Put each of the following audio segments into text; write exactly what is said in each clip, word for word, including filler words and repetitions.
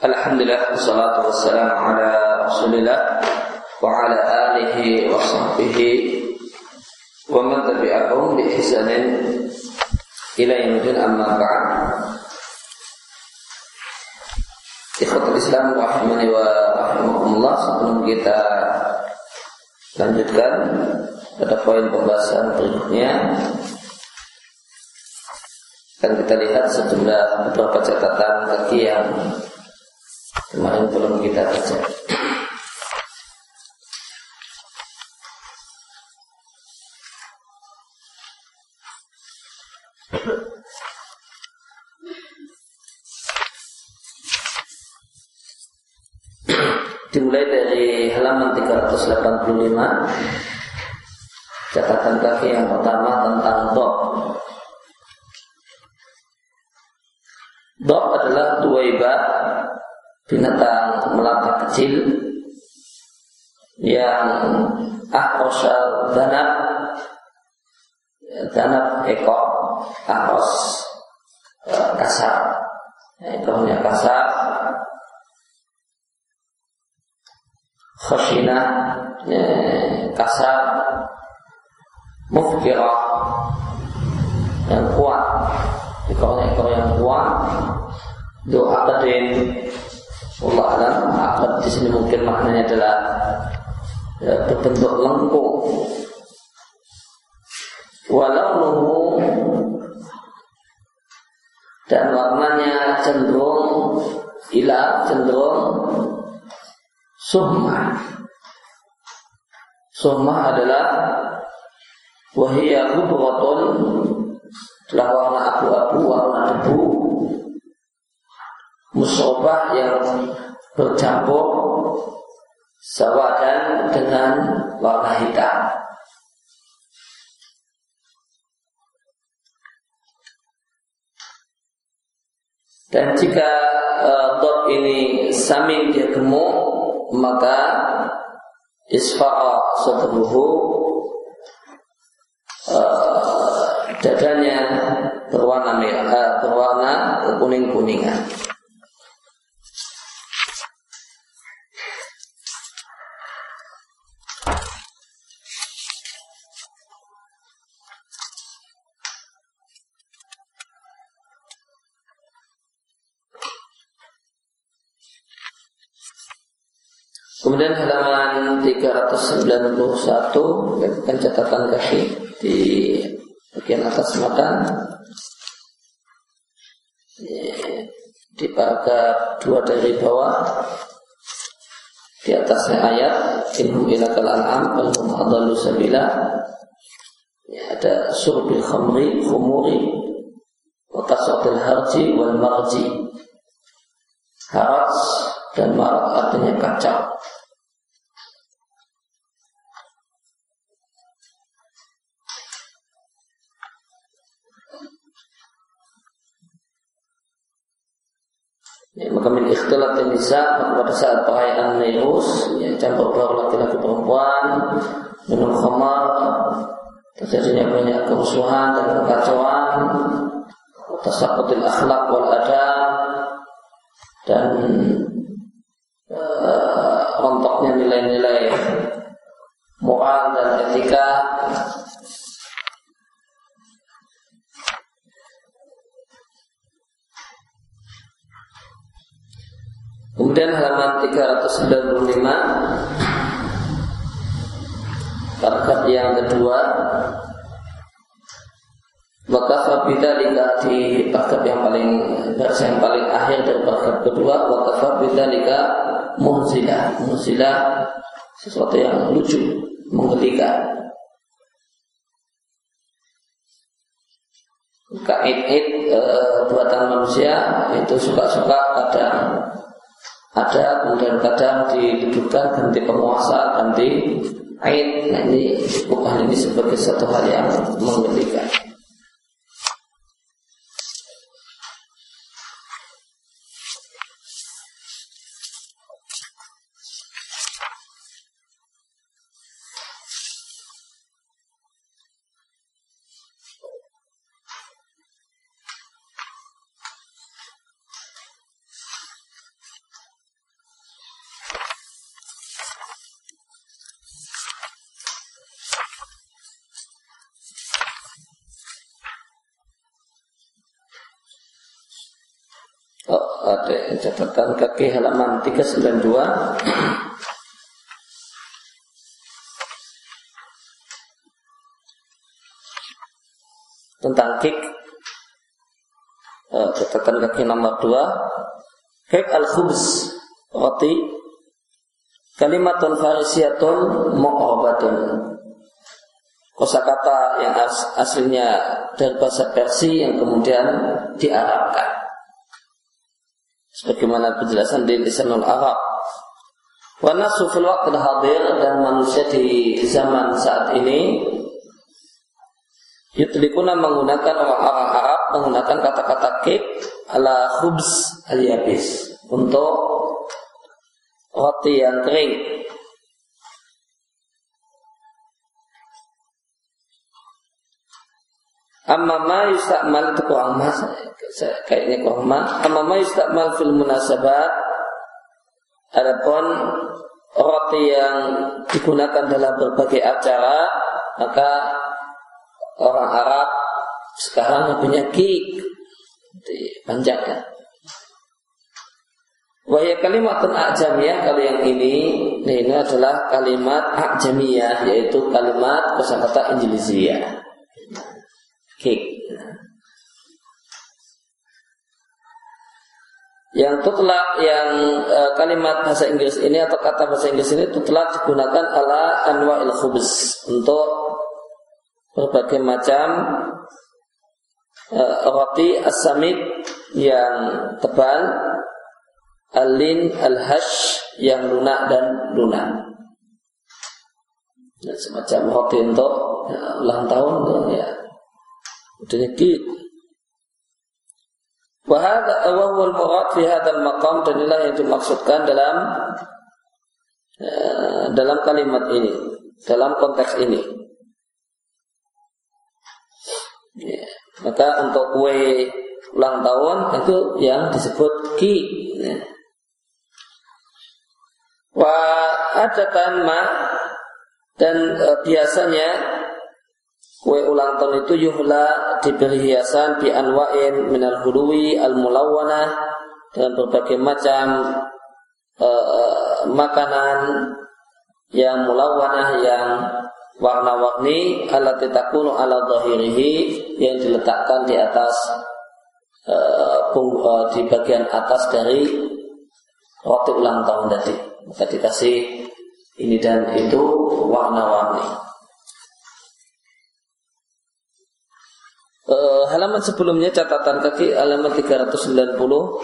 Alhamdulillah, wassalatu wassalamu ala rasulillah wa ala alihi wa sahbihi wa man tabi'ahum bi ihsanin ila yaumil amma ba'd. Ikhwatul Islam rahimani wa rahimakumullah, sebelum kita lanjutkan pada poin pembahasan berikutnya, akan kita lihat sejumlah beberapa catatan kaki yang kemarin belum kita baca. Dimulai dari halaman tiga ratus delapan puluh lima, catatan kaki yang pertama tentang dhob. Dhob adalah duwaibah, binatang melata kecil yang ahrosal danab, danab ekor, ahros kasar, ekornya kasar, khashinah kasar, mufkirah yang kuat, ekornya ekor yang kuat, doa kedin. Allah alam, akad di sini mungkin maknanya adalah ya, berbentuk lengkung. Walaunuhu, dan warnanya cenderung ila, cenderung suhmah. Suhmah adalah wahiyya hubratun, adalah warna abu-abu, warna debu, musobah yang bercampur sawadan dengan warna hitam. Dan jika uh, dhob ini samin, dia gemuk, maka isfa'a sadruhu, uh, dadanya berwarna merah, berwarna kuning-kuningan. Kemudian halaman tiga ratus sembilan puluh satu, kan catatan kaki di bagian atas matan, di paragraf dua dari bawah, di atasnya ayat inhum ilakal an'am bal hum adallu sabila. Ada surbil khamri, khumuri, wa kasratil harji wal marji. Haraj dan marat artinya kacau. Ya, maka min ikhtilat nisa, pada saat perayaan Nairus, ya, campur baur laki-laki perempuan, minum khamar, terjadinya banyak kerusuhan dan kekacauan, tasaqutil akhlaq wal adab, dan uh, rontoknya nilai-nilai moral dan etika. Kemudian halaman tiga ratus sembilan puluh lima, paragraf yang kedua, waqafa bidzalika, di paragraf yang paling baris yang paling akhir dari paragraf kedua, waqafa bidzalika muhzilah. Muhzilah sesuatu yang lucu, menggelikan. Kait-it e, buatan manusia itu suka-suka kadang ada, kemudian kadang didudukkan ganti penguasa, ganti aid. Nah, ini bukan ini sebagai satu hal yang menggelikan. ada catatan kaki halaman tiga ratus sembilan puluh dua. Tentang kik, uh, catatan kaki nomor dua. Kik al-khubz, roti, kalimatun farisiyatun mu'rabatun. Kosakata yang as, aslinya dari bahasa Persia yang kemudian diarabkan. Sebagaimana penjelasan di lisanul Arab. Wa nasu fil waqtil hadir, dan manusia di zaman saat ini yutlikuna menggunakan orang-orang Arab menggunakan kata-kata kik ala khubz al-yabis untuk roti yang kering. Amma ma yustakmal, itu kurang mas, kayaknya kurang mas. Amma ma yustakmal fil munasabat, adapun roti yang digunakan dalam berbagai acara, maka orang Arab sekarang punya kik dipanjangkan. Wahya kalimatun a'jamiyah, kalau yang ini, ini adalah kalimat a'jamiyah, yaitu kalimat kosakata Injiliziyah. Kik. Yang tutlak, yang e, kalimat bahasa Inggris ini atau kata bahasa Inggris ini tutlak digunakan ala anwa'il khubz, untuk berbagai macam e, roti as-samit yang tebal, al-lin al-hash yang lunak dan lunak. Dan semacam roti untuk ya, ulang tahun ya. Udahnya kik. Wa hadza awwal murad fi hadzal maqam, dan inilah yang dimaksudkan dalam uh, dalam kalimat ini, dalam konteks ini. Ya, maka untuk kue ulang tahun itu yang disebut kik. Ya. Wa adatan ma, dan uh, biasanya kue ulang tahun itu yuhla, diberi hiasan bi anwa'in minal huluwi al mulawwanah, dengan berbagai macam uh, makanan yang mulawwanah, yang warna-warni, allati takunu ala dhahirihi, yang diletakkan di atas uh, pung, uh, di bagian atas dari roti ulang tahun tadi. Maka dikasih ini dan itu warna-warni. Uh, halaman sebelumnya, catatan kaki halaman tiga ratus sembilan puluh,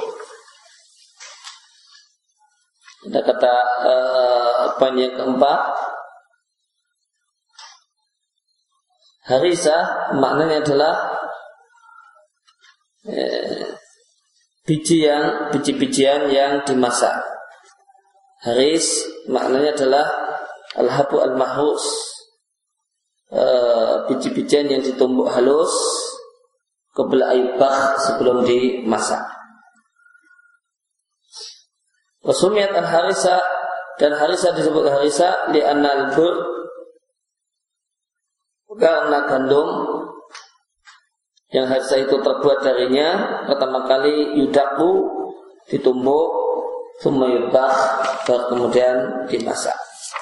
ada kata uh, poin yang keempat, harisah, maknanya adalah eh, biji yang biji-bijian yang dimasak. Haris maknanya adalah al-habu al-mahus, uh, biji-bijian yang ditumbuk halus qabla aibah, sebelum dimasak. Wasumiyat al-harisa, dan harisa disebut harisa li'anna al-bur, karena gandum yang harisa itu terbuat darinya pertama kali yudaku, ditumbuk, summa yubah, baru kemudian dimasak.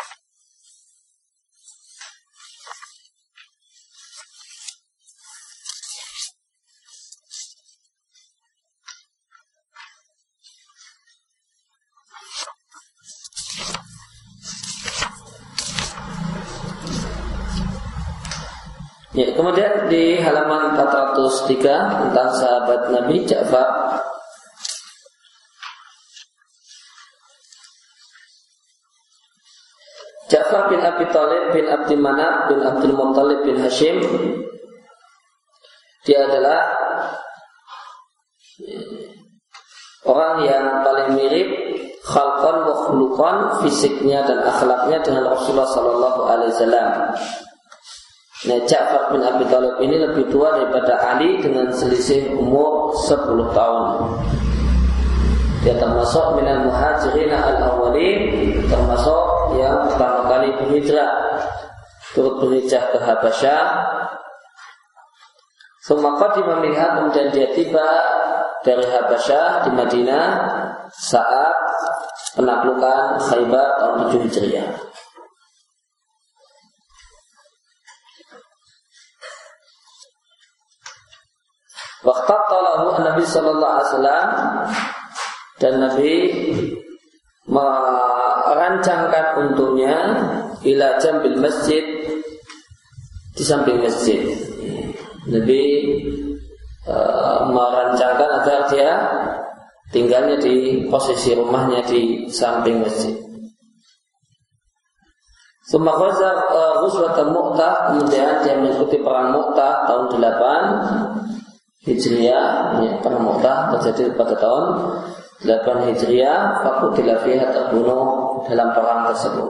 Ya, kemudian di halaman empat ratus tiga tentang sahabat Nabi Ja'far. Ja'far bin Abi Thalib bin Abdi Manaf bin Abdul Muttalib bin Hashim, dia adalah orang yang paling mirip khalqan wa khuluqan, fisiknya dan akhlaknya dengan Rasulullah sallallahu alaihi wasallam. Nah, Ja'far bin Abi Thalib ini lebih tua daripada Ali dengan selisih umur sepuluh tahun. Dia termasuk minal muhajirin al-awwalin, termasuk yang pertama kali berhijrah, turut berhijrah ke Habasyah. Summa qadima minha, kemudian dia tiba dari Habasyah di Madinah saat penaklukan Khaybar tahun tujuh Hijriah. Waqtalahu Nabi sallallahu alaihi wasallam, dan Nabi merancangkan untuknya ila jambil masjid, di samping masjid. Nabi e, merancangkan agar dia tinggalnya di posisi rumahnya di samping masjid. Summa ghaza ghuzwat Mu'tah, kemudian dia mengikuti perang Mu'tah tahun delapan Hijriah. Ya, perang Mu'tah terjadi pada tahun delapan Hijriah. Faqutila fiha, terbunuh dalam perang tersebut.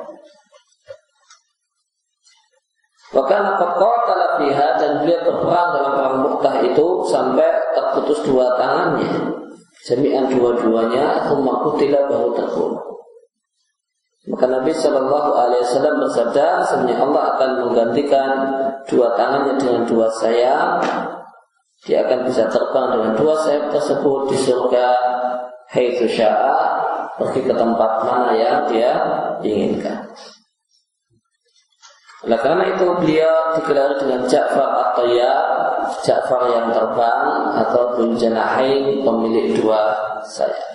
Wa kana qad qatala fiha, dan beliau berperang dalam perang Mu'tah itu sampai terputus dua tangannya, jami'an dua-duanya. Thumma qutila, baru terbunuh. Maka Nabi Shallallahu Alaihi Wasallam bersabda, sebenarnya Allah akan menggantikan dua tangannya dengan dua sayap. Dia akan bisa terbang dengan dua sayap tersebut di surga, haitsu syaa, pergi ke tempat mana yang dia inginkan. Oleh karena itu beliau digelar dengan Ja'far at-Tayyar, Ja'far yang terbang, atau Dzul Janahain, pemilik dua sayap.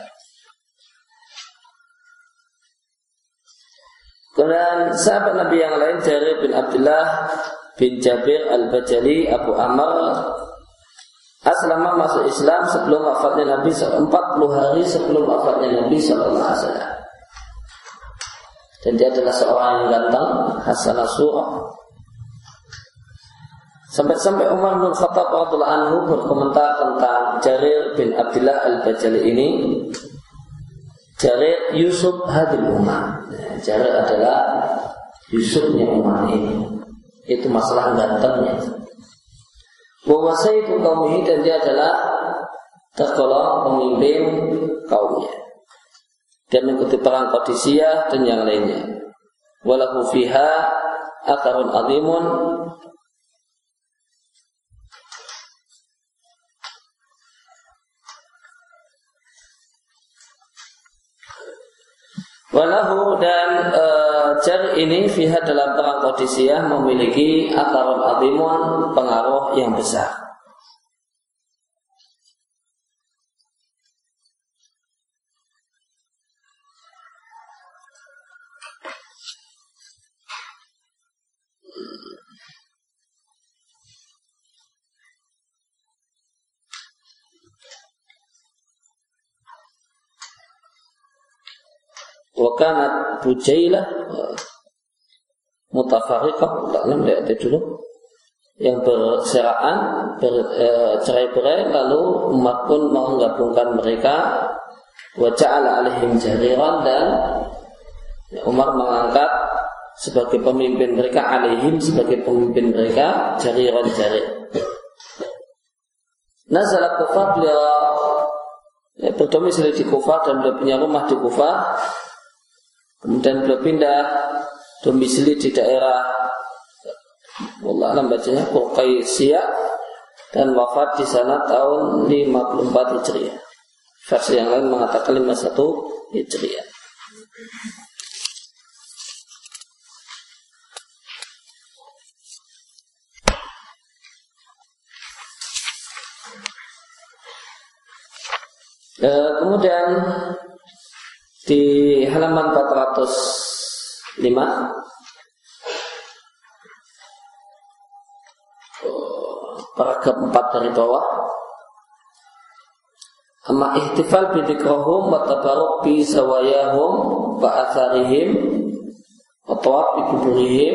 Kemudian sahabat Nabi yang lain, Jarir bin Abdullah bin Jabir al-Bajali Abu Amr, aslama, masuk Islam sebelum wafatnya Nabi, empat puluh hari sebelum wafatnya Nabi sallallahu alaihi wasallam. Dan dia adalah seorang yang ganteng, hasanah surah. Sampai-sampai Umar bin Khattab radhiyallahu anhu berkomentar tentang Jarir bin Abdullah al-Bajali ini. Jarir Yusuf hadil ummah. Jarir adalah Yusufnya umat ini. Itu masalah gantengnya. Wawasai itu kaumnya, dan dia adalah tergolong pemimpin kaumnya. Dia mengikuti perang Qadisiyah dan yang lainnya. Walahu fiha atharun azimun, walahu, dan e, Jar ini fiha dalam perang Qadisiyah memiliki atharun azimun, pengaruh yang besar. Wakanat Bujailah mutafariqah, tak nam lihat dulu, yang berseraan, bercerai-berai, lalu umat pun mau menggabungkan mereka. Wa ja'ala alaihim jariran, dan Umar mengangkat sebagai pemimpin mereka, alaihim sebagai pemimpin mereka, jariran jarir. Nazala Kufah, beliau ya, berdomisili di Kufah dan beliau punya rumah di Kufah. Kemudian beliau pindah domisili di daerah, wallah alam bacanya Qurqaisiyah, dan wafat di sana tahun lima puluh empat Hijriah. Versi yang lain mengatakan lima puluh satu Hijriah. E, kemudian di halaman empat ratus lima paragraf empat dari bawah, amma ihtifal bi dzikrihim wa tabarruk bi sawayahum wa atharihim wa tawaf bi kuburihim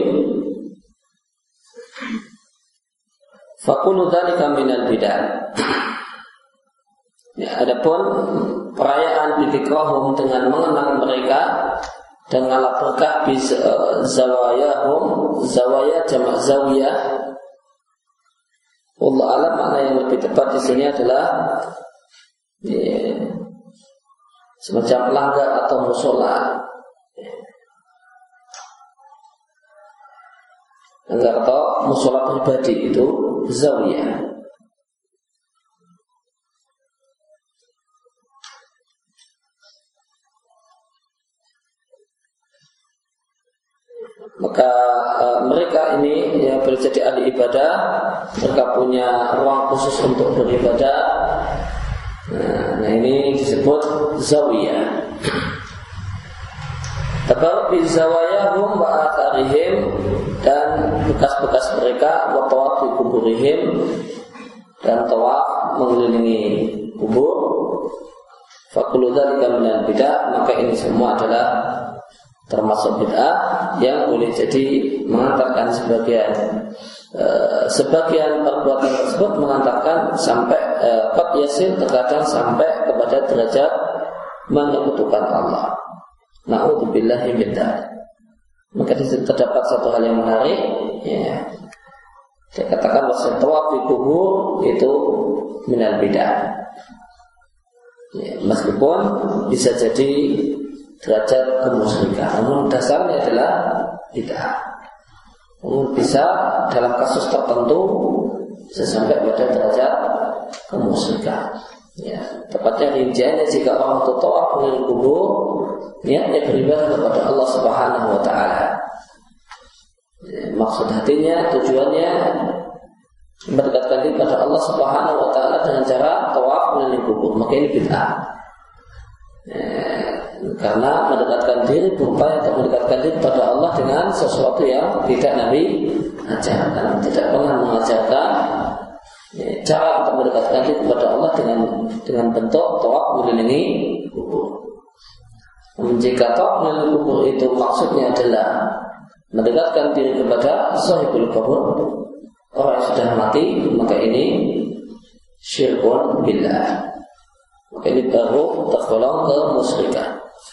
fa kullu dzalika minal bidah. Ya, adapun perayaan bidzikrihim dengan mengenang mereka dan ngalap berkah bi zawayahum, zawaya jamak zawiyah. Allah alam, makna yang lebih tepat di sini adalah ya, semacam langgar atau musola. Langgar atau musola pribadi itu zawiyah. Maka uh, mereka ini ya boleh jadi ahli ibadah, mereka punya ruang khusus untuk beribadah. Nah, nah ini disebut zawiyah. Tabarruk bi zawayahum wa atharihim, dan bekas-bekas mereka, wa tawaf bi kuburihim, dan tawaf mengelilingi kubur. Fa kullu dzalika minal bid'ah, maka ini semua adalah termasuk bid'ah yang boleh jadi mengantarkan sebagian uh, sebagian perbuatan tersebut mengantarkan sampai qad uh, yasil, terkadang sampai kepada derajat menyekutukan Allah. Na'udzubillahi min dzalik. Maka di situ terdapat satu hal yang menarik, ya. Saya katakan bahwa tawaf di kubur itu minal bid'ah. Ya, meskipun bisa jadi derajat kemusyrikan, namun dasarnya adalah bid'ah. Namun bisa dalam kasus tertentu sampai pada derajat kemusyrikan. Ya, tepatnya rinciannya jika orang itu tawaf mengelilingi kubur, niatnya beribadah kepada Allah Subhanahu wa taala. Ya, maksud hatinya, tujuannya mendekatkan diri kepada Allah Subhanahu wa taala dengan cara tawaf mengelilingi kubur, maka ini bid'ah. Ya, karena mendekatkan diri berupaya untuk mendekatkan diri kepada Allah dengan sesuatu yang tidak Nabi ajarkan, tidak pernah mengajarkan ya, cara untuk mendekatkan diri kepada Allah dengan dengan bentuk tawaf mengelilingi kubur. Jika tawaf mengelilingi kubur itu maksudnya adalah mendekatkan diri kepada sahibul kubur, orang yang sudah mati, maka ini syirkun billah. Maka ini baru tergolong kemusyrikan.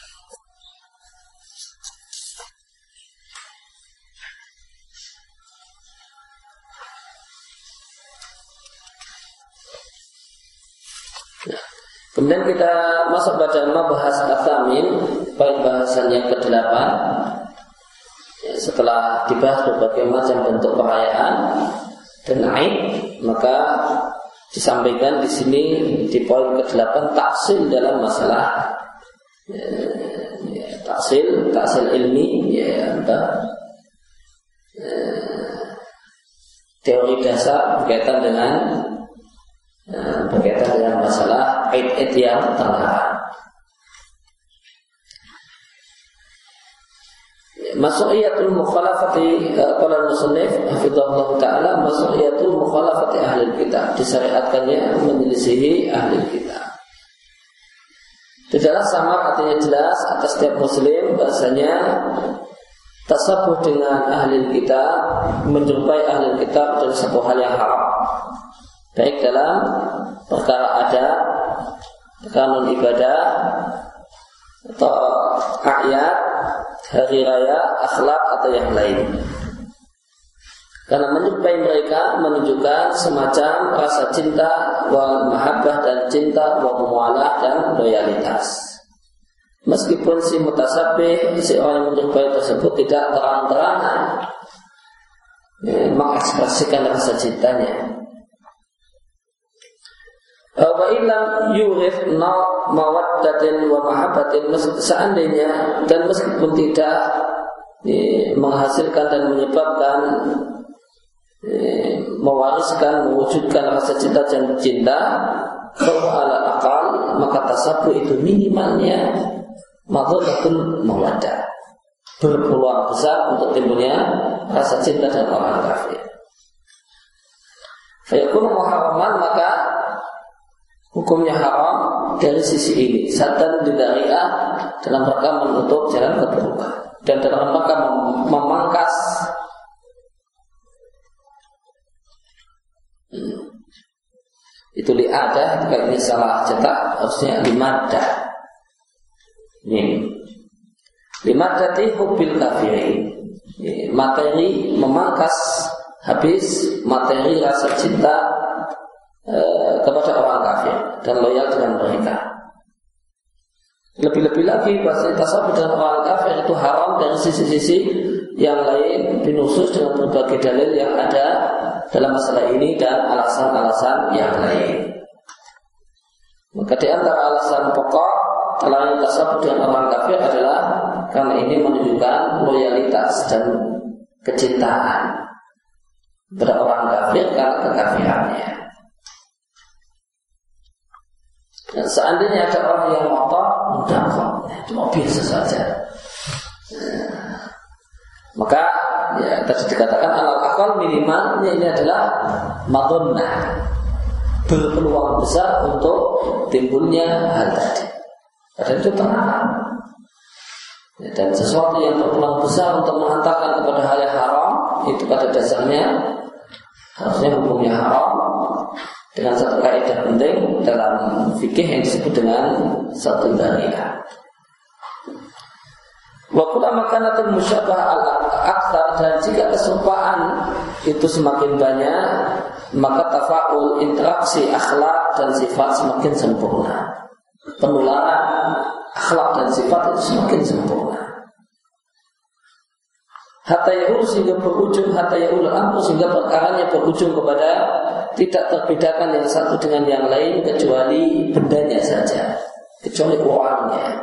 Kemudian kita masuk pada mabahas at-tamin, baik bahasan yang kedelapan. Ya, setelah dibahas berbagai macam bentuk perayaan dan aid, maka disampaikan di sini di poin kedelapan taksil dalam masalah ya, ya, taksil, taksil ilmi, ya, apa, ya, teori dasar berkaitan dengan ya, berkaitan dengan masalah aid-aid yang terlarang. Mas'uliyatul mukhalafati qala al-musannif hafizahullah taala, mas'uliyatul mukhalafati ahli kitab, disyariatkannya menyelisihi ahli kitab. Tidaklah sama, artinya jelas atas setiap muslim bahasanya tasabuh dengan ahli kitab, menjumpai ahli kitab adalah satu hal yang haram, baik dalam perkara adat, kanun ibadah, atau ayat, hari raya, akhlak atau yang lain. Karena menjumpai mereka menunjukkan semacam rasa cinta wal mahabbah, dan cinta wal mualah, dan loyalitas. Meskipun si mutasabih, si orang yang menjumpai tersebut tidak terang-terangan ya, mengekspresikan rasa cintanya. Wa illam yurif na mawaddatin wa mahabbatin, seandainya dan meskipun tidak ya, menghasilkan dan menyebabkan ya, mewariskan, mewujudkan rasa cinta dan cinta, bahwa ala akal, maka tasabuh itu minimalnya madhuratul mawaddah, berpeluang besar untuk timbulnya rasa cinta dan orang kafir. Fayakun muharraman, maka hukumnya haram dari sisi ini, satan didari'ah, dalam rangka menutup jalan keburukan, dan dalam rangka mem- memangkas hmm. itu li'adah, jika ini salah cetak harusnya limadah. Ini limadati hubbil kafirin, materi memangkas habis materi rasa cinta e, kepada orang kafir dan loyal dengan mereka. Lebih-lebih lagi bahasa tasawuf dengan orang kafir itu haram dari sisi-sisi yang lain, dinusus dengan berbagai dalil yang ada dalam masalah ini dan alasan-alasan yang lain. Maka di antara alasan pokok terlarang tasawuf dengan orang kafir adalah karena ini menunjukkan loyalitas dan kecintaan kepada orang kafir karena kekafirannya. Dan seandainya ada orang yang ngotot, mudah kok, cuma biasa saja. Nah, maka ya, tadi dikatakan alal akal minimalnya ini adalah madonnah, berpeluang besar untuk timbulnya hal tadi. Padahal itu terlarang. Ya, dan sesuatu yang berpeluang besar untuk menghantarkan kepada hal yang haram, itu pada dasarnya harusnya hukumnya haram dengan satu kaidah penting dalam fikih yang disebut dengan satu dariah. Wa kullu makanatul musyabah al-aktsar, dan jika kesupaan itu semakin banyak, maka tafaul interaksi akhlak dan sifat semakin sempurna. Penularan akhlak dan sifat itu semakin sempurna. Hatta ya'ul sehingga berujung hatta ya'ul amru sehingga perkaranya berujung kepada tidak terbedakan yang satu dengan yang lain kecuali bendanya saja, kecuali orangnya.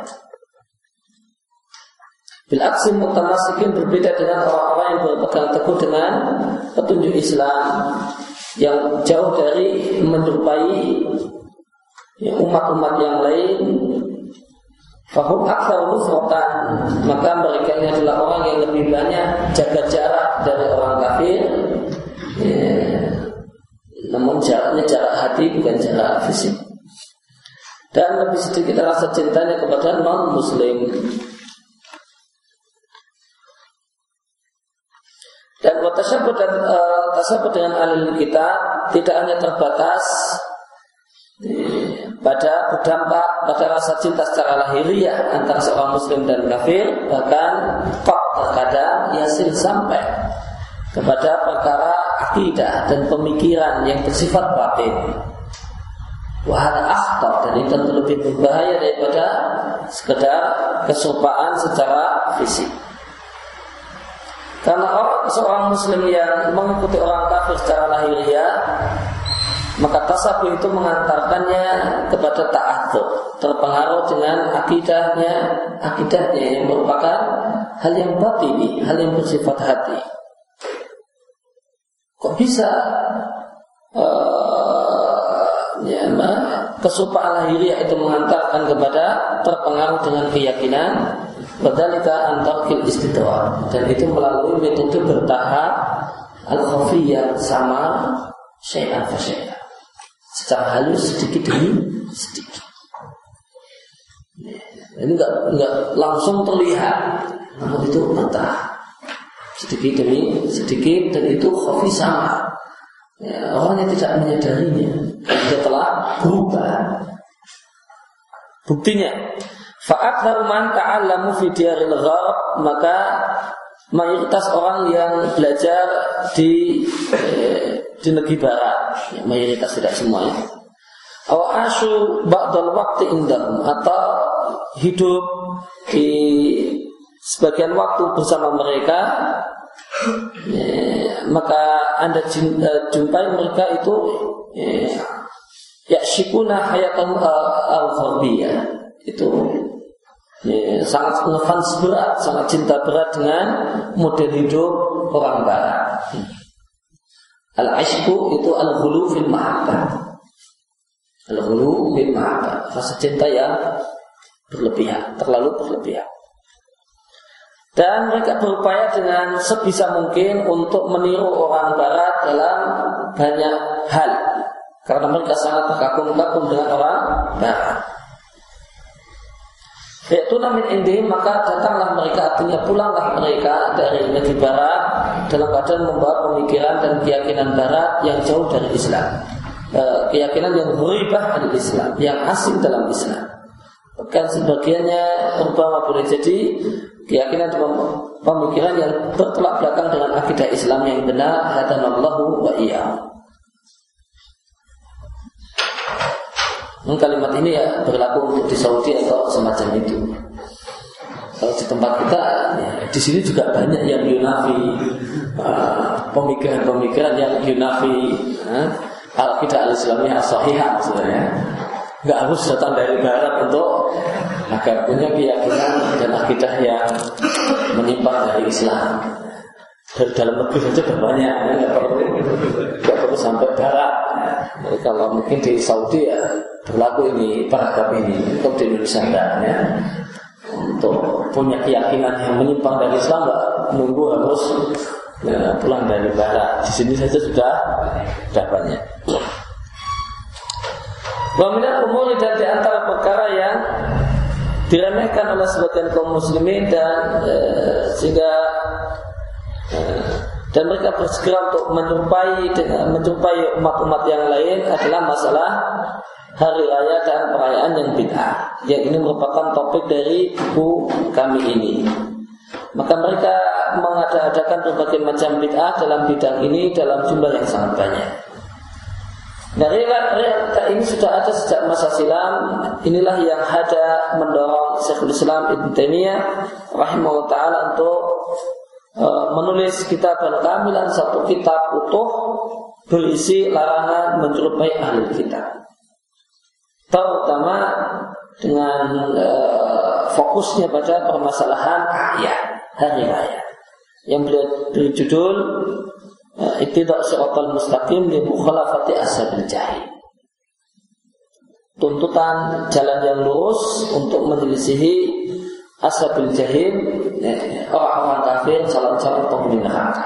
Bil aksi mutamasikin, berbeda dengan orang-orang yang berpegang teguh dengan petunjuk Islam yang jauh dari menyerupai umat-umat yang lain. Fahum aktsar nufratan, maka mereka ini adalah orang yang lebih banyak jaga jarak dari orang kafir, ya, namun jaraknya jarak hati bukan jarak fisik, dan lebih sedikit rasa cintanya kepada non muslim. Dan watasyabuh dan uh, tasyabuh dengan ahli kitab tidak hanya terbatas pada berdampak pada rasa cinta secara lahiriah antara seorang muslim dan kafir, bahkan kok terkadang yasil sampai kepada perkara akidah dan pemikiran yang bersifat batin. Wahada akhtar, dan itu tentu lebih berbahaya daripada sekedar kesupaan secara fisik. Karena orang, seorang muslim yang mengikuti orang kafir secara lahiriah, maka tasabuh itu mengantarkannya kepada ta'athur, terpengaruh dengan akidahnya, akidahnya yang merupakan hal yang batini, hal yang bersifat hati. Kok bisa uh, ya, kesupaan lahiriah itu mengantarkan kepada terpengaruh dengan keyakinan, badzalika antarkil istidrar, dan itu melalui metode bertahap al-khafiyah, sama syai'an fa syai'an, secara halus sedikit demi sedikit. Ini enggak enggak langsung terlihat, namun itu mentah sedikit demi sedikit, dan itu khafi sama. Ya, orang yang tidak menyadarinya, dia telah berubah. Buktinya, fa'aktsar man ta'allamu fi diyaril gharb, maka mayoritas orang yang belajar di eh, di negeri barat, ya, mayoritas tidak semuanya, aw asyu ba'dal waqti indahum, atau hidup di sebagian waktu bersama mereka, ya, maka Anda jumpai mereka itu ya syikuna hayatan al-gharbiyah, itu ya, sangat ngefans berat, sangat cinta berat dengan model hidup orang barat. Al-ishku itu al-ghulu fil mahabbah, al-ghulu fil mahabbah, rasa cinta yang berlebihan, terlalu berlebihan. Dan mereka berupaya dengan sebisa mungkin untuk meniru orang barat dalam banyak hal, karena mereka sangat terkagum-kagum dengan orang barat. Yaitu namin indihim, maka datanglah mereka, artinya pulanglah mereka dari negeri barat dalam keadaan membawa pemikiran dan keyakinan barat yang jauh dari Islam, e, keyakinan yang beribah dari Islam, yang asing dalam Islam. Bahkan sebagiannya umpama boleh jadi keyakinan dan pemikiran yang bertolak belakang dengan akidah Islam yang benar. Hadanallahu wa iyyahu. Kalimat ini ya berlaku untuk di Saudi atau semacam itu. Kalau di tempat kita, ya, di sini juga banyak yang yunafi uh, pemikiran-pemikiran yang yunafi uh, akidah al-Islamiyah as-sahihah sebenarnya. Nggak harus datang dari barat untuk agar punya keyakinan dan akidah yang menyimpang dari Islam. dari dalam negeri saja sudah banyak, nggak perlu nggak perlu sampai barat. Jadi kalau mungkin di Saudi ya berlaku ini peragam ini, untuk di Indonesia enggak ya. Untuk punya keyakinan yang menyimpang dari Islam nggak menunggu harus ya, pulang dari barat. Di sini saja sudah sudah banyak. Wa minal umuri, dan di antara perkara yang diremehkan oleh sebagian kaum muslimin dan e, sehingga e, dan mereka bersegera untuk menjumpai dengan menjumpai umat-umat yang lain adalah masalah hari raya dan perayaan yang bid'ah. Yang ini merupakan topik dari buku kami ini. Maka mereka mengada-adakan berbagai macam bid'ah dalam bidang ini dalam jumlah yang sangat banyak. Nah, realita ini sudah ada sejak masa silam. Inilah yang ada mendorong Syekhul Islam Ibnu Taimiyah rahimahullah taala untuk e, menulis kitab Al-Kamilan, satu kitab utuh berisi larangan menyerupai ahli kitab, terutama dengan e, fokusnya pada permasalahan ayat hari raya yang beliau beri judul Iqtida' Shiratal Mustaqim li mukhalafati ashabil jahil. Tuntutan jalan yang lurus untuk menyelisihi ashabil jahil, orang-orang kafir, calon-calon penghuni neraka.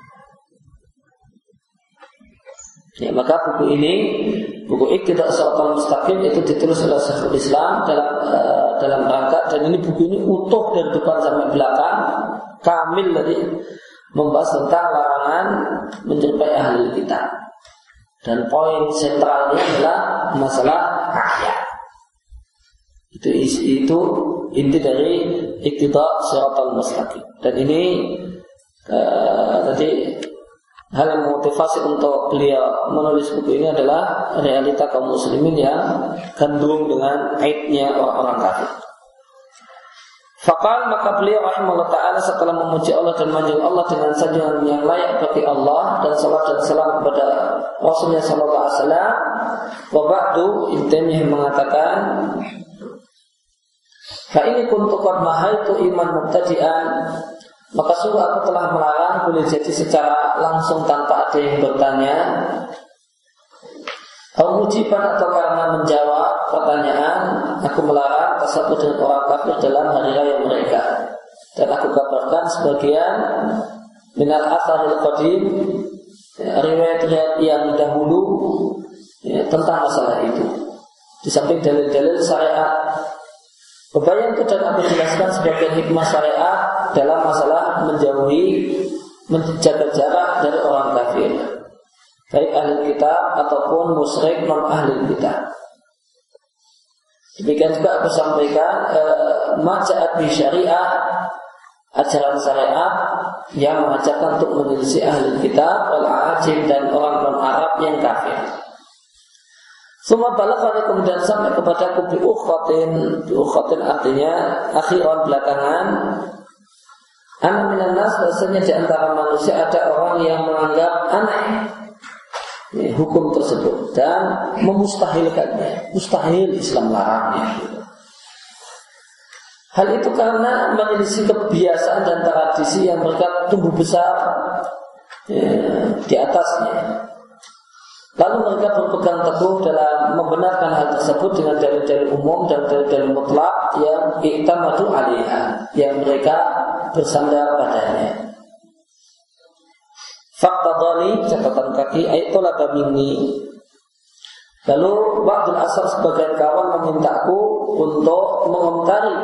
Ya, maka buku ini, buku Iqtida' Shiratal Mustaqim itu ditulis oleh Syekhul Islam dalam uh, dalam rangka, dan ini buku ini utuh dari depan sampai belakang, kamil tadi, membahas tentang larangan menyerupai ahli kitab. Dan poin sentralnya adalah masalah ayat. Itu itu inti dari Iqtida' Shiratal Mustaqim. Dan ini uh, tadi hal yang memotivasi untuk beliau menulis buku ini adalah realita kaum muslimin yang gandrung dengan aibnya orang-orang kafir. Faqal, maka beliau rahimahullah ta'ala setelah memuji Allah dan menyanjung Allah dengan sanjungan yang layak bagi Allah dan salat dan salam kepada Rasulnya sallallahu alaihi wasallam. Wa ba'du, Ibnu Taimiyah mengatakan, fa ini kuntu qad mahaitu iman mubtadi'an, maka sungguh aku telah melarang, boleh jadi secara langsung tanpa ada yang bertanya, atau mujiban atau karena menjawab pertanyaan, aku melarang tasabuh dengan orang kafir dalam hari raya mereka. Dan aku kabarkan sebagian minal atharil qadim, riwayat-riwayat yang dahulu ya, tentang masalah itu. Di samping dalil-dalil syariat, kebayang itu dan aku jelaskan sebagian hikmah syariat dalam masalah menjauhi, menjaga jarak dari orang kafir, baik ahli kitab ataupun musyrik non ahli kitab. Demikian juga aku sampaikan eh, maja'at bi syariah, ajaran syariat yang mengajarkan untuk menyelisih ahli kitab, wal ajim, dan orang non Arab yang kafir. Semua balagha, kemudian sampai kepadaku bi ukhatin, bi ukhatin artinya akhiran, belakangan, ana minan nas, bahasanya di antara manusia ada orang yang menganggap aneh ya, hukum tersebut dan memustahilkannya. Mustahil Islam larangnya. Hal itu karena menyelisih kebiasaan dan tradisi yang mereka tumbuh besar ya, di atasnya. Lalu mereka berpegang teguh dalam membenarkan hal tersebut dengan dalil-dalil umum dan dalil-dalil mutlak yang iktamadu alaiha, yang mereka bersandar padanya. Faktadani, catatan kaki, ayat tolaba minni. Lalu ba'dul asar, sebagian kawan memintaku untuk mengomentari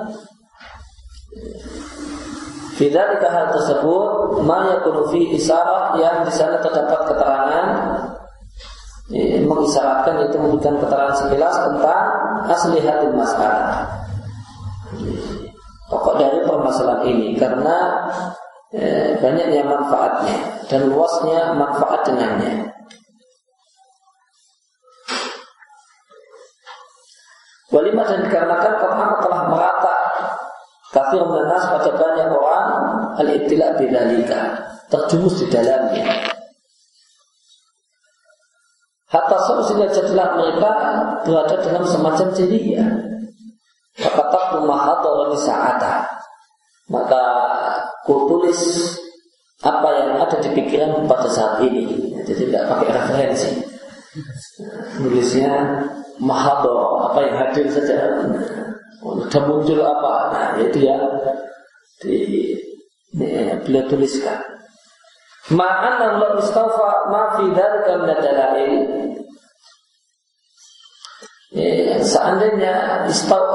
fidzalika, hal tersebut, ma yakunu fi isarah, yang di sana terdapat keterangan ya, mengisyaratkan, itu memberikan keterangan sekilas tentang aslihatil masalah, pokok dari permasalahan ini, karena eh, banyaknya manfaatnya dan luasnya manfaat dengannya. Walimah, dan dikarenakan Quran telah merata kafir menanas pada banyak orang al-ibtila' bidzalika, terjumus di dalamnya. Hatta sehingga jadilah mereka berada dalam semacam jahiliyah. Fakatab mahadharani sa'ata, maka ku tulis apa yang ada di pikiran pada saat ini. Jadi tidak pakai referensi. Nulisnya mahadhar, apa yang hadir saja. Sudah muncul apa? Nah, itu yang di, ini, beliau tuliskan. Ma'anna Allah istawfa ma fi dzalika min ad-dalail. Seandainya istaw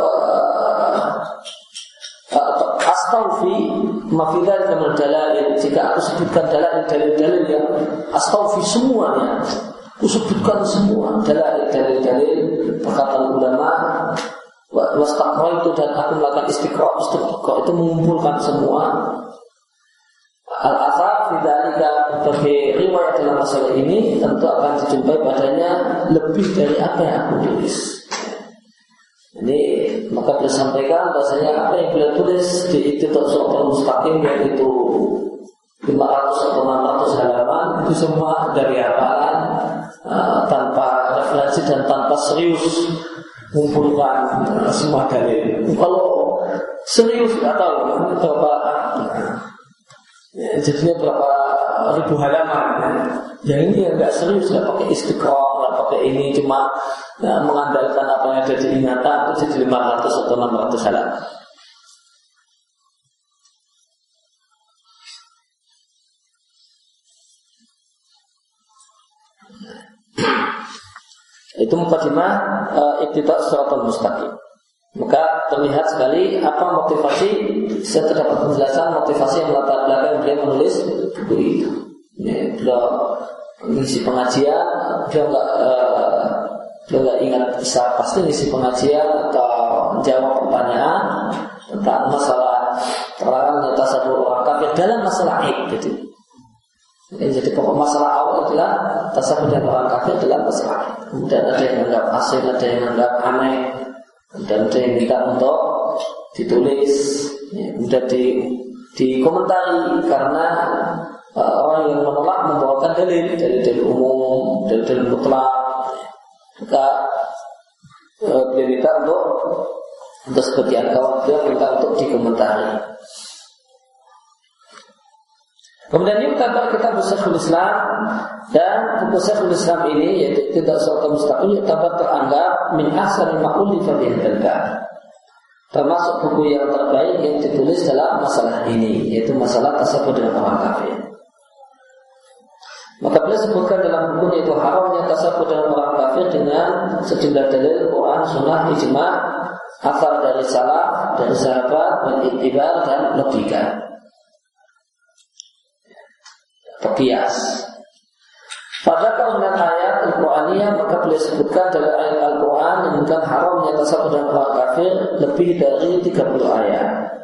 astawfi mafidan dengan dalail, jika aku sebutkan dalil-dalil yang astawfi semuanya, aku sebutkan semua dalil-dalil perkataan ulama, wastaqra itu, dan aku melakukan istiqra, istiqra itu mengumpulkan semua al-athar fidzalika, berbagai riwayat dalam masalah ini, tentu akan dijumpai padanya lebih dari apa yang aku tulis. Ini maka beliau sampaikan bahasanya apa yang beliau tulis di Iqtida' Shiratal Mustaqim, yaitu lima ratus atau enam ratus halaman, itu semua dari hafalan, uh, tanpa referensi dan tanpa serius mengumpulkan uh, semua dalil. Kalau serius nggak tahu berapa, ya, jadinya berapa ribu halaman. Yang ini yang nggak serius, nggak pakai istiqra, nggak pakai ini, cuma ya, mengandalkan apa yang ada di ingatan, itu jadi lima ratus atau enam ratus halaman. Itu mukadimah uh, Iqtida' Shiratal Mustaqim. Maka terlihat sekali apa motivasi. Saya terdapat penjelasan motivasi yang melatar belakang beliau menulis buku itu. Ya, beliau mengisi pengajian, beliau nggak uh, beliau nggak ingat bisa pasti mengisi pengajian atau jawab pertanyaan tentang masalah terlarangnya tasawuf orang kafir dalam masalah id. Jadi, jadi pokok masalah awal adalah tasawuf dan orang kafir dalam masalah id. Kemudian ada yang menganggap asing, ada yang menganggap aneh, dan ada yang minta untuk ditulis, ya, kemudian di dikomentari karena uh, orang yang menolak membawakan dalil, dalil umum, dalil mutlak, maka uh, dia minta untuk untuk sebagian kawan dia minta untuk dikomentari. Kemudian ini kabar kita Syekhul Islam, dan buku Syekhul Islam ini yaitu Iqtida' Shiratal Mustaqim kabar teranggap min ahsani ma ulifa bihi al-bab, termasuk buku yang terbaik yang ditulis dalam masalah ini, yaitu masalah tasawuf dengan orang kafir. Maka beliau sebutkan dalam buku itu haramnya tasawuf dengan orang kafir dengan sejumlah dalil Quran, Sunnah, ijma', asar dari salaf, dari sahabat, dan iktibar dan logika. Pekias. Pada kalangan ayat Al-Quraniyah, maka beliau sebutkan dalam ayat Al-Quran yang menunjukkan haramnya tasawuf dengan orang kafir lebih dari tiga puluh ayat.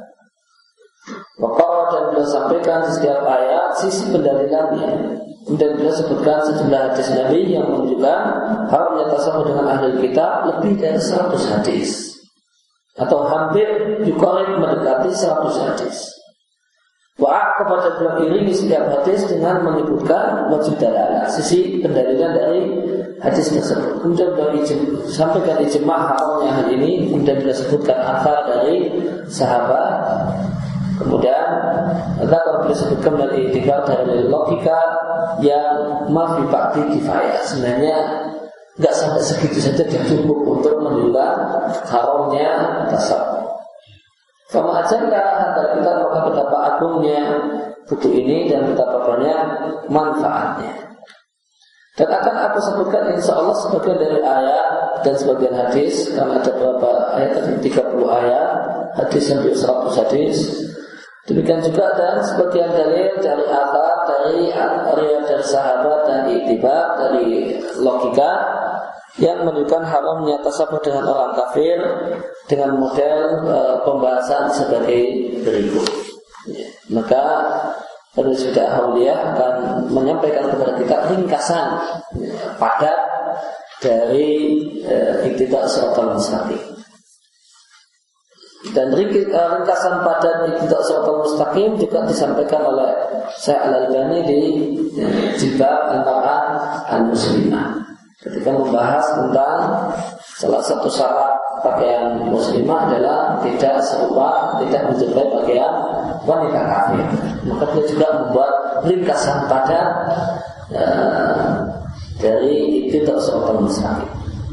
Maka dan beliau sampaikan di setiap ayat sisi pendalilannya. Kemudian beliau sebutkan sejumlah hadis Nabi yang menunjukkan haramnya tasawuf dengan ahli kitab lebih dari seratus hadis, atau hampir juga mendekati seratus hadis. Wa kepada beliau iringi setiap hadis dengan menyebutkan wajib dalalah, sisi pendalilan dari hadis tersebut. Kemudian beliau sampaikan ijma' haramnya hal ini. Kemudian beliau sebutkan asar dari sahabat. Kemudian kalau beliau sebutkan dari iktibar dari logika yang mafi ba'di kifayah. Sebenarnya nggak sampai segitu saja cukup untuk menunjukkan haramnya tasawuf. Sama ajarlah hadal kita, maka betapa agungnya buku ini dan betapa banyak manfaatnya. Dan akan aku sebutkan insya Allah sebagian dari ayat dan sebagian hadis, karena ada beberapa ayat, ada tiga puluh ayat, hadis sampai seratus hadis. Demikian juga dan sebagian dalil dari athar, dari riwayat dari sahabat dan iktibar, dari logika yang menunjukkan haramnya tasawuf dengan orang kafir dengan model e, pembahasan sebagai berikut. Ya. Maka Fadil Sudah Aulia akan menyampaikan kepada kita ringkasan ya, padat dari e, Iqtida' Shiratal Mustaqim. Dan ringkasan padat Iqtida' Shiratal Mustaqim juga disampaikan oleh Syekh Al-Albani di ya, Jilbab Al-Mar'ah Al-Muslimah ketika membahas tentang salah satu syarat pakaian muslimah adalah tidak serupa, tidak menyerupai pakaian wanita kafir. Maka dia juga membuat ringkasan pada uh, dari itu Shiratal Mustaqim.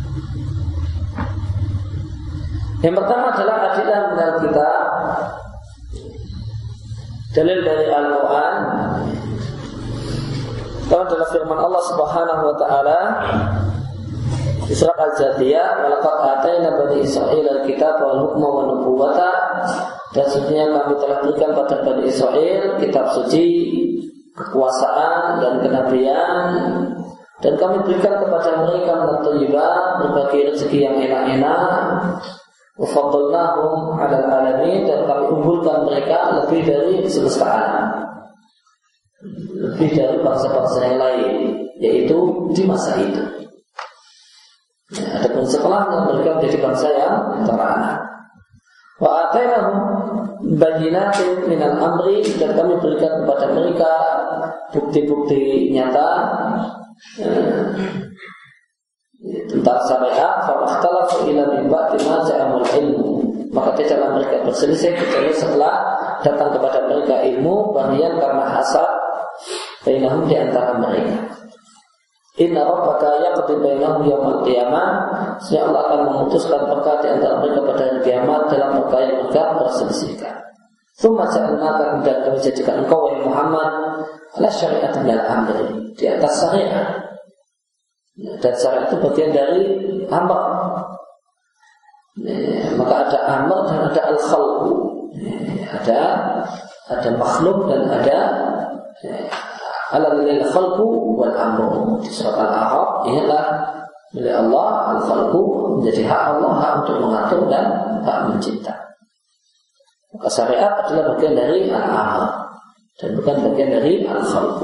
Yang pertama adalah adilah minal kitab, dalil dari Al-Quran. Itu adalah firman Allah Subhanahu wa taala di surat Al-Jathiyah, "Walaqad atayna bani Israil al-kitab wal hukma wan nubuwata." Dan sesungguhnya kami telah berikan pada Bani Israil kitab suci, kekuasaan dan kenabian, dan kami berikan kepada mereka at-thayyibat, berbagai rezeki yang enak-enak. Wa faddalnahum 'alal 'alamin, dan kami unggulkan mereka lebih dari semesta alam, lebih dari bangsa-bangsa yang lain, yaitu di masa itu. Ya, adapun setelahnya mereka menjadi bangsa yang terana. Wa atainahum bayyinatin minal amri, dan kami berikan kepada mereka bukti-bukti nyata eh, tentang syariat. Fa ikhtalafu ila min ba'di ma ja'amul ilmu, maka tidaklah mereka berselisih kecuali setelah datang kepada mereka ilmu, bagian karena hasad bainahum di antara mereka. Inna rabbaka yaqdi bainahum yaumil qiyamah, sesungguhnya Allah akan memutuskan perkara di antara mereka pada hari kiamat dalam perkara yang mereka perselisihkan. Tsumma ja'alnaka, dan kami jadikan engkau wahai Muhammad ala syariat minal amri, di atas syariat. Dan syariat itu bagian dari amr. Maka ada amr dan ada al-khalq. Ada ada makhluk dan ada Alal khalqu wal amru. Di surat Al-A'raf, inilah milik Allah, al-khalqu menjadi hak Allah, hak untuk mengatur dan hak mencipta. Maka syariat adalah bagian dari al-amr dan bukan bagian dari al-khalqu.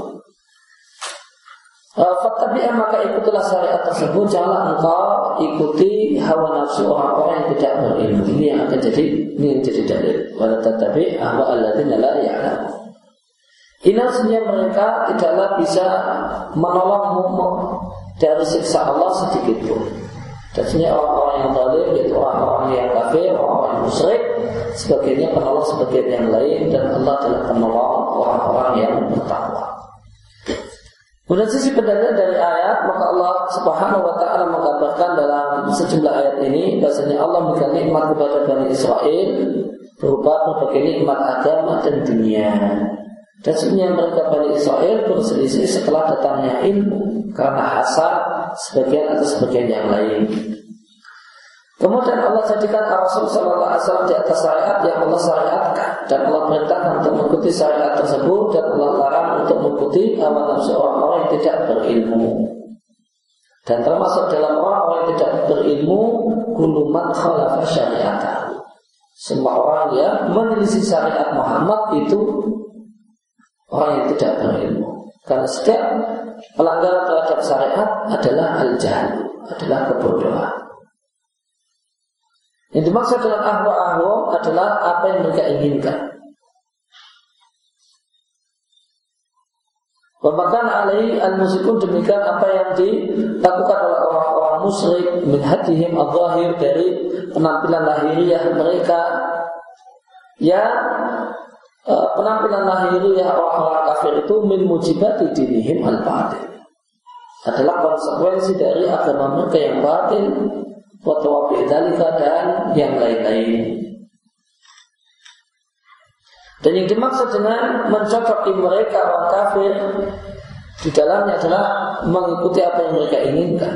Fattabi'ah, maka ikutilah syariat tersebut, janganlah engkau ikuti hawa nafsu orang-orang yang tidak berilmu. Ini yang akan jadi ini yang jadi dalil. Wala tattabi' ahwa alladziina la ya'lamun. Inasnya mereka tidaklah bisa menolongmu dari siksa Allah sedikit pun. Dan sebenarnya orang-orang yang zalim, yaitu orang-orang yang kafir, orang-orang yang musyrik, sebagainya penolong sebagian yang lain, dan Allah adalah penolong orang-orang yang bertakwa. Kemudian sisi pendalilan dari ayat, maka Allah Subhanahu wa taala mengatakan dalam sejumlah ayat ini bahasanya Allah memberikan nikmat kepada Bani Israil berupa berbagai nikmat agama dan dunia. Dan sebenarnya mereka Bani Israil berselisih setelah datangnya ilmu karena hasad sebagian atau sebagian yang lain. Kemudian Allah jadikan Rasul sallallahu alaihi wasallam di atas syariat yang Allah syariatkan, dan Allah perintahkan untuk mengikuti syariat tersebut, dan Allah larang untuk mengikuti hawa nafsu orang-orang yang tidak berilmu. Dan termasuk dalam orang-orang yang tidak berilmu kullu man khalafa syari'atahu, semua orang yang menyelisih syariat Muhammad itu orang yang tidak berilmu. Karena setiap pelanggaran terhadap syariat adalah al-jahl, adalah kebodohan. Yang dimaksud dengan ahwa-ahwa adalah apa yang mereka inginkan. Bahkan alaihi al-musyikun, demikian apa yang dilakukan oleh orang-orang musyrik min hadihim al-zahir, dari penampilan lahiriah mereka, ya penampilan lahiriah orang-orang kafir itu min mujibati dinihim al-batil, adalah konsekuensi dari agama mereka yang batil, wa tawabi dzalika, dan yang lain-lain. Dan yang dimaksud dengan mencocoki mereka orang kafir di dalamnya adalah mengikuti apa yang mereka inginkan.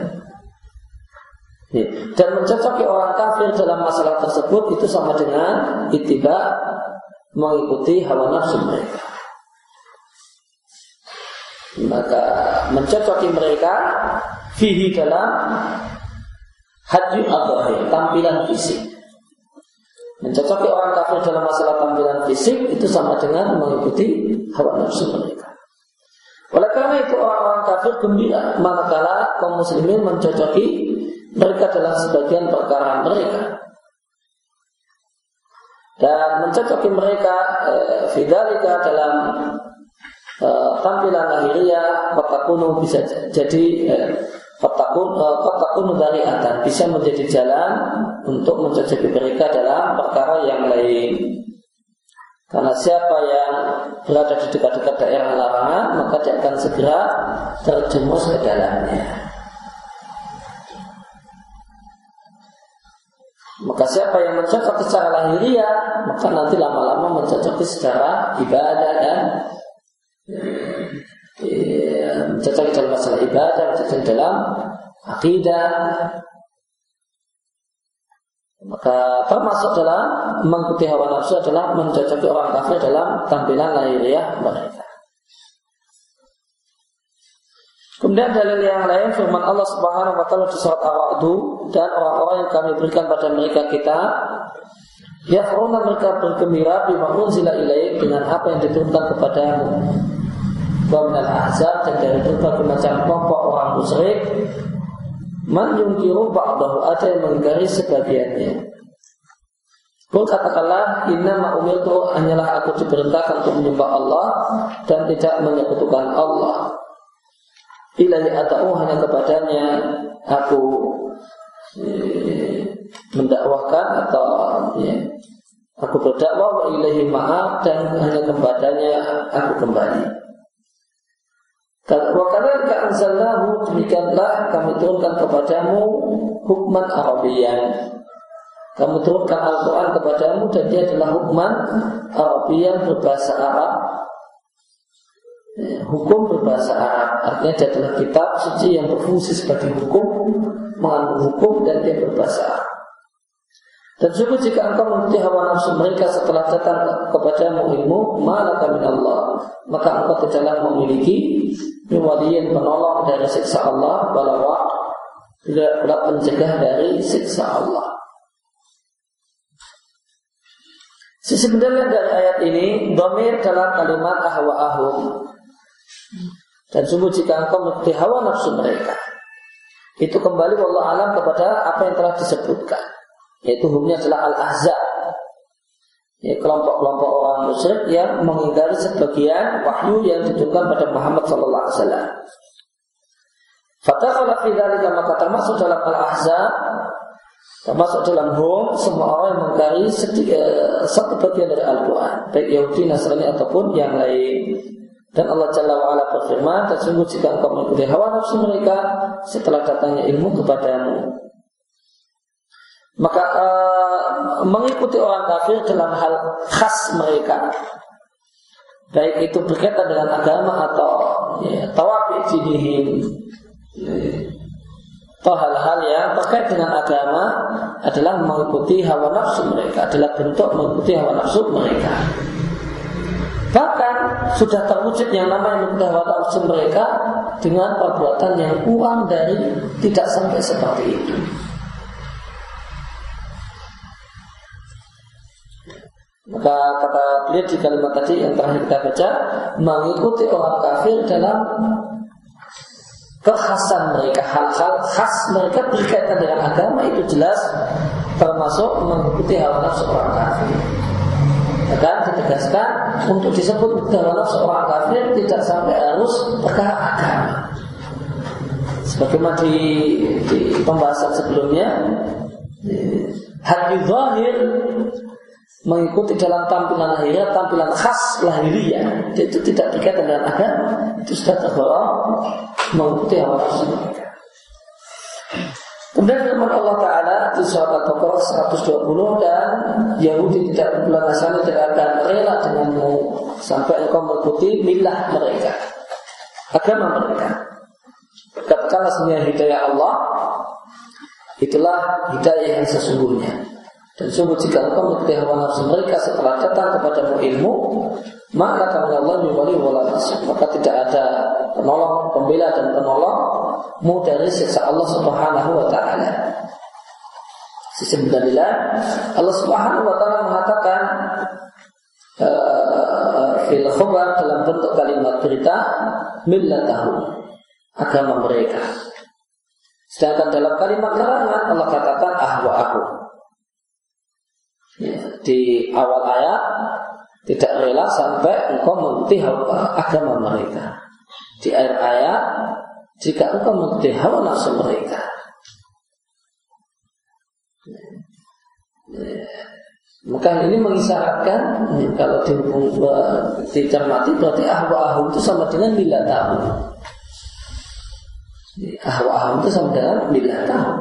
Dan mencocoki orang kafir dalam masalah tersebut itu sama dengan ittiba, mengikuti hawa nafsu mereka. Maka mencocoki mereka fihi dalam hadyu adhahir, tampilan fisik. Mencocoki orang kafir dalam masalah tampilan fisik itu sama dengan mengikuti hawa nafsu mereka. Oleh karena itu orang-orang kafir gembira manakala kaum muslimin mencocoki mereka dalam sebagian perkara mereka. Dan mencocoki mereka eh, fidzalika dalam eh, tampilan lahiriah, fatakunu bisa jadi eh, Fatakun fatakun dari'atan, bisa menjadi jalan untuk mencocoki mereka dalam perkara yang lain. Karena siapa yang berada di dekat-dekat daerah larangan, maka dia akan segera terjerumus ke dalamnya. Maka siapa yang mencocok secara lahiriah, maka nanti lama-lama mencocoki secara ibadah dan mencocoki dalam masalah ibadah, mencocoki dalam akidah. Maka termasuk dalam mengikuti hawa nafsu adalah mencocoki orang kafir dalam tampilan lahiriah mereka. Kemudian dalil yang lain firman Allah Subhanahu wa taala di surat Ar-Ra'd, dan orang-orang yang kami berikan pada mereka kitab, yafruna, mereka bergembira bima unzila ilaik, dengan apa yang diturunkan kepadamu, wa minal ahzab, dan dari berbagai macam kelompok orang musyrik, man yungkiru ba'dahu, ada yang mengingkari sebagiannya. Kul, katakanlah, inna ma umirtu, hanyalah aku diperintahkan untuk menyembah Allah dan tidak menyekutukan Allah. Ilahi ata'u, hanya kepadanya aku eh, mendakwahkan atau ya, aku berdakwah, wa ilahi ma'ab, dan hanya kepadanya aku kembali. Wa kadzalika anzalnahu, demikianlah kami turunkan kepadamu hukman Arabiyyan. Kami turunkan Al-Quran kepadamu dan dia adalah hukman Arabiyyan, berbahasa Arab. Hukum berbahasa Arab, artinya dia adalah kitab suci yang berfungsi sebagai hukum, mengandung hukum, dan dia berbahasa Arab. Dan sungguh jika engkau mengikuti hawa nafsu mereka setelah datang kepadamu ilmu, malaka min Allah, maka engkau tidaklah memiliki waliyan, penolong dari siksa Allah, balawak, tidak pula pencegah dari siksa Allah. Sisi pendalilan dari ayat ini, dhamir dalam kalimat ahwa'ahum. Dan sungguh jika engkau mengikuti hawa nafsu mereka, itu kembali wallahu alam kepada apa yang telah disebutkan, yaitu hukumnya adalah al-ahzab, ya, kelompok-kelompok orang musyrik yang mengingkari sebagian wahyu yang diturunkan pada Muhammad sallallahu alaihi wasallam. Fatakhala fi dzalika, maka termasuk dalam al-ahzab, termasuk dalam hum, semua orang yang mengingkari satu bagian dari Al-Quran, baik Yahudi, Nasrani ataupun yang lain. Dan Allah Jalla wa'ala berfirman, dan sungguh jika engkau mengikuti hawa nafsu mereka setelah datangnya ilmu kepadamu, maka uh, mengikuti orang kafir dalam hal khas mereka, baik itu berkaitan dengan agama atau ya, tawafi dinihim, ya, atau hal-hal yang terkait dengan agama, adalah mengikuti hawa nafsu mereka, adalah bentuk mengikuti hawa nafsu mereka. Bahkan sudah terwujud yang namanya mengikuti hawa nafsu mereka dengan perbuatan yang kurang dari tidak sampai seperti itu. Maka kata beliau di kalimat tadi yang terakhir kita baca, mengikuti orang kafir dalam kekhasan mereka, hal-hal khas mereka berkaitan dengan agama, itu jelas termasuk mengikuti hawa nafsu orang kafir. Dan ditegaskan untuk disebut hawa nafsu orang kafir tidak sampai harus perkara agama. Sebagaimana di, di pembahasan sebelumnya, hadis zahir mengikuti dalam tampilan lahiriah, tampilan khas lahiriah, itu tidak berkaitan dengan agama, itu sudah tergolong mengikuti hawa nafsu mereka. Kemudian firman Allah Ta'ala di surat Al-Baqarah seratus dua puluh, dan Yahudi tidak pula Nasrani tidak akan rela denganmu sampai engkau mengikuti milah mereka, agama mereka. Katakanlah sebenarnya hidayah Allah itulah hidayah yang sesungguhnya. Dan sungguh jika engkau mengikuti hawa nafsu mereka setelah datang kepadamu ilmu, maka kami Allah wali wala nasir, maka tidak ada penolong, pembela dan penolongmu dari siksa Allah Subhanahu wa taala. Sisi pendalilan, Allah Subhanahu wa taala mengatakan uh, fil khabar dalam bentuk kalimat berita, millatahu, agama mereka. Sedangkan dalam kalimat larangan Allah katakan ahwa'ahu. Ya, di awal ayat tidak rela sampai engkau mengikuti agama mereka. Di akhir ayat jika engkau mengikuti hawa nafsu mereka. Maka ini mengisyaratkan kalau dihubung dicermati berarti ahwa-ahum itu sama dengan milatahum. Ahwa-ahum itu sama dengan milatahum.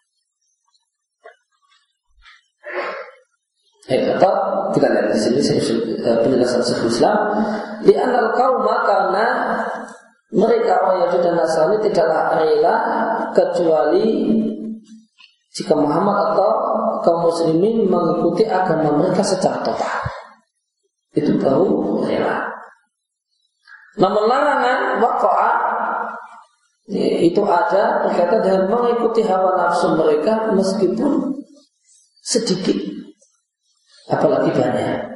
Eh, atau kita lihat di sini penjelasan Syekhul Islam, di anal qauma karena mereka orang Yahudi dan Nasrani tidaklah rela kecuali jika Muhammad atau kaum muslimin mengikuti agama mereka secara total. Itu baru rela. Namun larangan waqa'a itu ada berkaitan dengan mengikuti hawa nafsu mereka meskipun sedikit, apalagi banyak.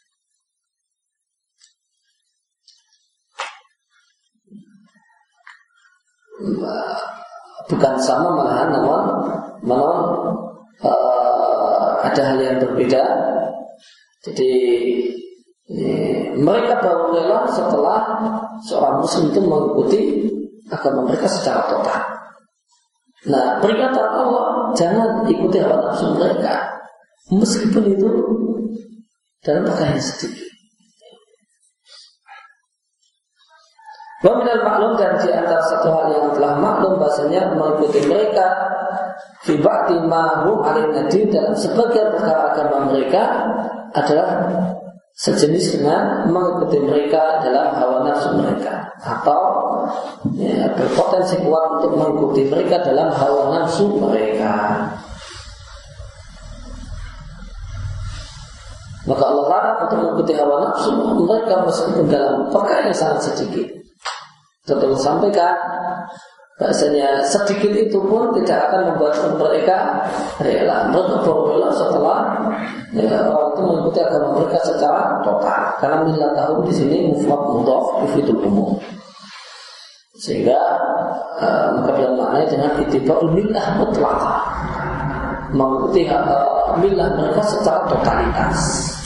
Bukan sama malahan, namun, namun uh, ada hal yang berbeda. Jadi eh, mereka baru rela setelah seorang muslim itu mengikuti agama mereka secara total. Nah, peringatan Allah jangan ikuti hawa nafsu mereka, meskipun itu dalam perkara yang sedikit. Wa minal maklum, dan di antara satu hal yang telah maklum bahasanya mengikuti mereka fi ba'di ma hum alaihi nadim, dalam sebagian perkara agama mereka adalah sejenis dengan mengikuti mereka dalam hawa nafsu mereka, atau ya, berpotensi kuat untuk mengikuti mereka dalam hawa nafsu mereka. Maka Allah larang untuk mengikuti hawa nafsu mereka meskipun dalam perkara yang sangat sedikit. Tentu sampaikan bahasanya sedikit itu pun tidak akan membuat mereka rela. Mereka baru rela setelah ya, orang itu mengikuti agama mereka secara total. Karena millah tahun di sini mufrad mudhaf yufidul umum. Sehingga uh, maka bilang maknanya dengan ittiba'ul millah mutlaqah, mengikuti uh, millah mereka secara totalitas.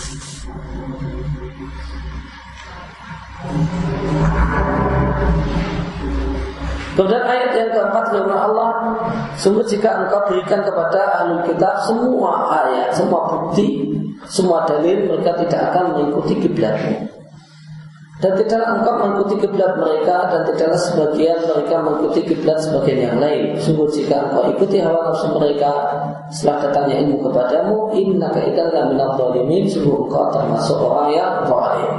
Kemudian ayat yang keempat firman Allah, sungguh jika engkau berikan kepada ahlul kitab semua ayat, semua bukti, semua dalil, mereka tidak akan mengikuti kiblatmu. Dan tidaklah engkau mengikuti kiblat mereka, dan tidaklah sebagian mereka mengikuti kiblat sebagian yang lain. Sungguh jika engkau ikuti hawa nafsu mereka setelah datangnya ilmu kepadamu, innaka idzan laminadh dhalimin, sungguh engkau termasuk orang yang zalim.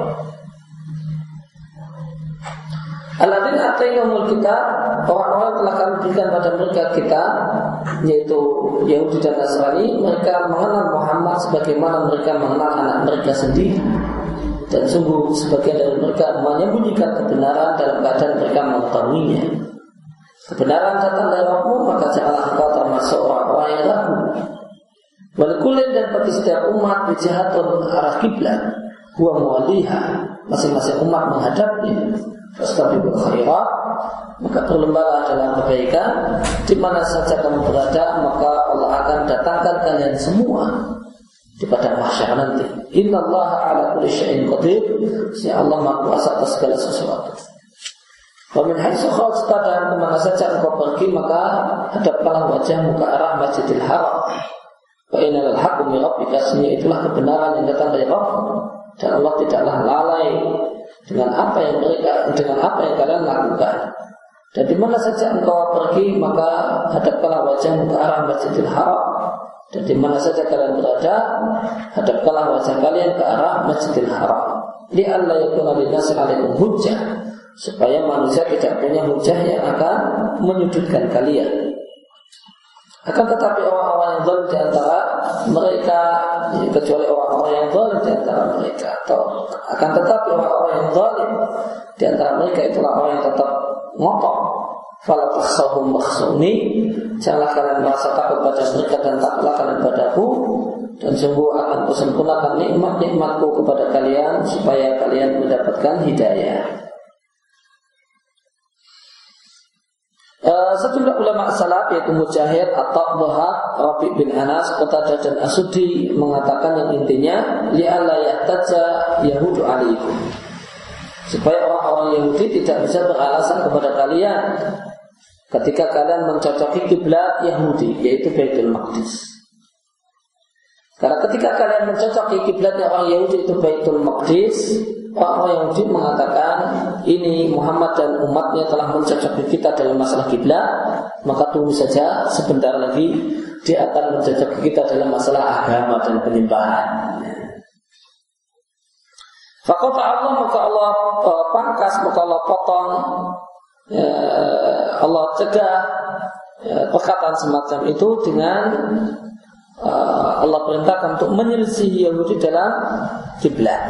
Alladzina atainahumul kitab, orang-orang telah kami berikan pada mereka kitab, yaitu Yahudi dan Nasrani. Mereka mengenal Muhammad sebagaimana mereka mengenal anak mereka sendiri, dan sungguh sebagian dari mereka menyembunyikan kebenaran dalam keadaan mereka mengetahuinya. Kebenaran datang dari Rabbmu, maka janganlah engkau termasuk orang-orang yang ragu. Walakulin, dan bagi setiap umat bijahatun arah kiblat, huwa muwaliha, masing-masing umat menghadapnya. Fastabiqul khairat, maka berlombalah dalam kebaikan. Di mana saja kamu berada, maka Allah akan datangkan kalian semua di padang mahsyar nanti. Innallaha ala kulli syai'in qadir, sesungguhnya Allah Maha Kuasa atas segala sesuatu. Wa min haitsu kharajta, dan kemana saja engkau pergi, maka hadapkanlah wajahmu ke arah Masjidil Haram. Wa innal haqqu min rabbika, sesungguhnya itulah kebenaran yang datang dari Rabb, dan Allah tidaklah lalai dengan apa yang mereka dengan apa yang kalian lakukan. Dan di mana saja engkau pergi, maka hadapkanlah wajahmu ke arah Masjidil Haram. Dan di mana saja kalian berada, hadapkanlah wajah kalian ke arah Masjidil Haram. Li alla yakuna linnasi 'alaikum hujjah, supaya manusia tidak punya hujjah yang akan menyudutkan kalian. Akan tetapi orang-orang yang zalim di antara mereka, kecuali orang-orang yang zalim di antara mereka, atau akan tetapi orang-orang yang zalim di antara mereka itulah orang yang tetap ngotot. Fala takhshawhum wakhshawni, janganlah kalian merasa takut pada mereka dan takutlah kalian padaku, dan sungguh akan kusempurnakan nikmat-nikmatku kepada kalian supaya kalian mendapatkan hidayah. Uh, sejumlah ulama salaf yaitu Mujahid, At-Tabbahak, Rabi' bin Anas, Qatadah dan As-Suddi mengatakan yang intinya li'alla yahtaja yahudu alaikum, supaya orang-orang Yahudi tidak bisa beralasan kepada kalian ketika kalian mencocoki kiblat Yahudi, yaitu Baitul Maqdis. Karena ketika kalian mencocoki kiblatnya orang Yahudi itu Baitul Maqdis, orang Yahudi mengatakan ini Muhammad dan umatnya telah mencocoki kita dalam masalah kiblat, maka tunggu saja sebentar lagi dia akan mencocoki kita dalam masalah agama dan penyembahan. Fakota Allah, maka Allah uh, pangkas, maka Allah potong, uh, Allah cegah uh, perkataan semacam itu dengan uh, Allah perintahkan untuk menyelisihi Yahudi dalam kiblat.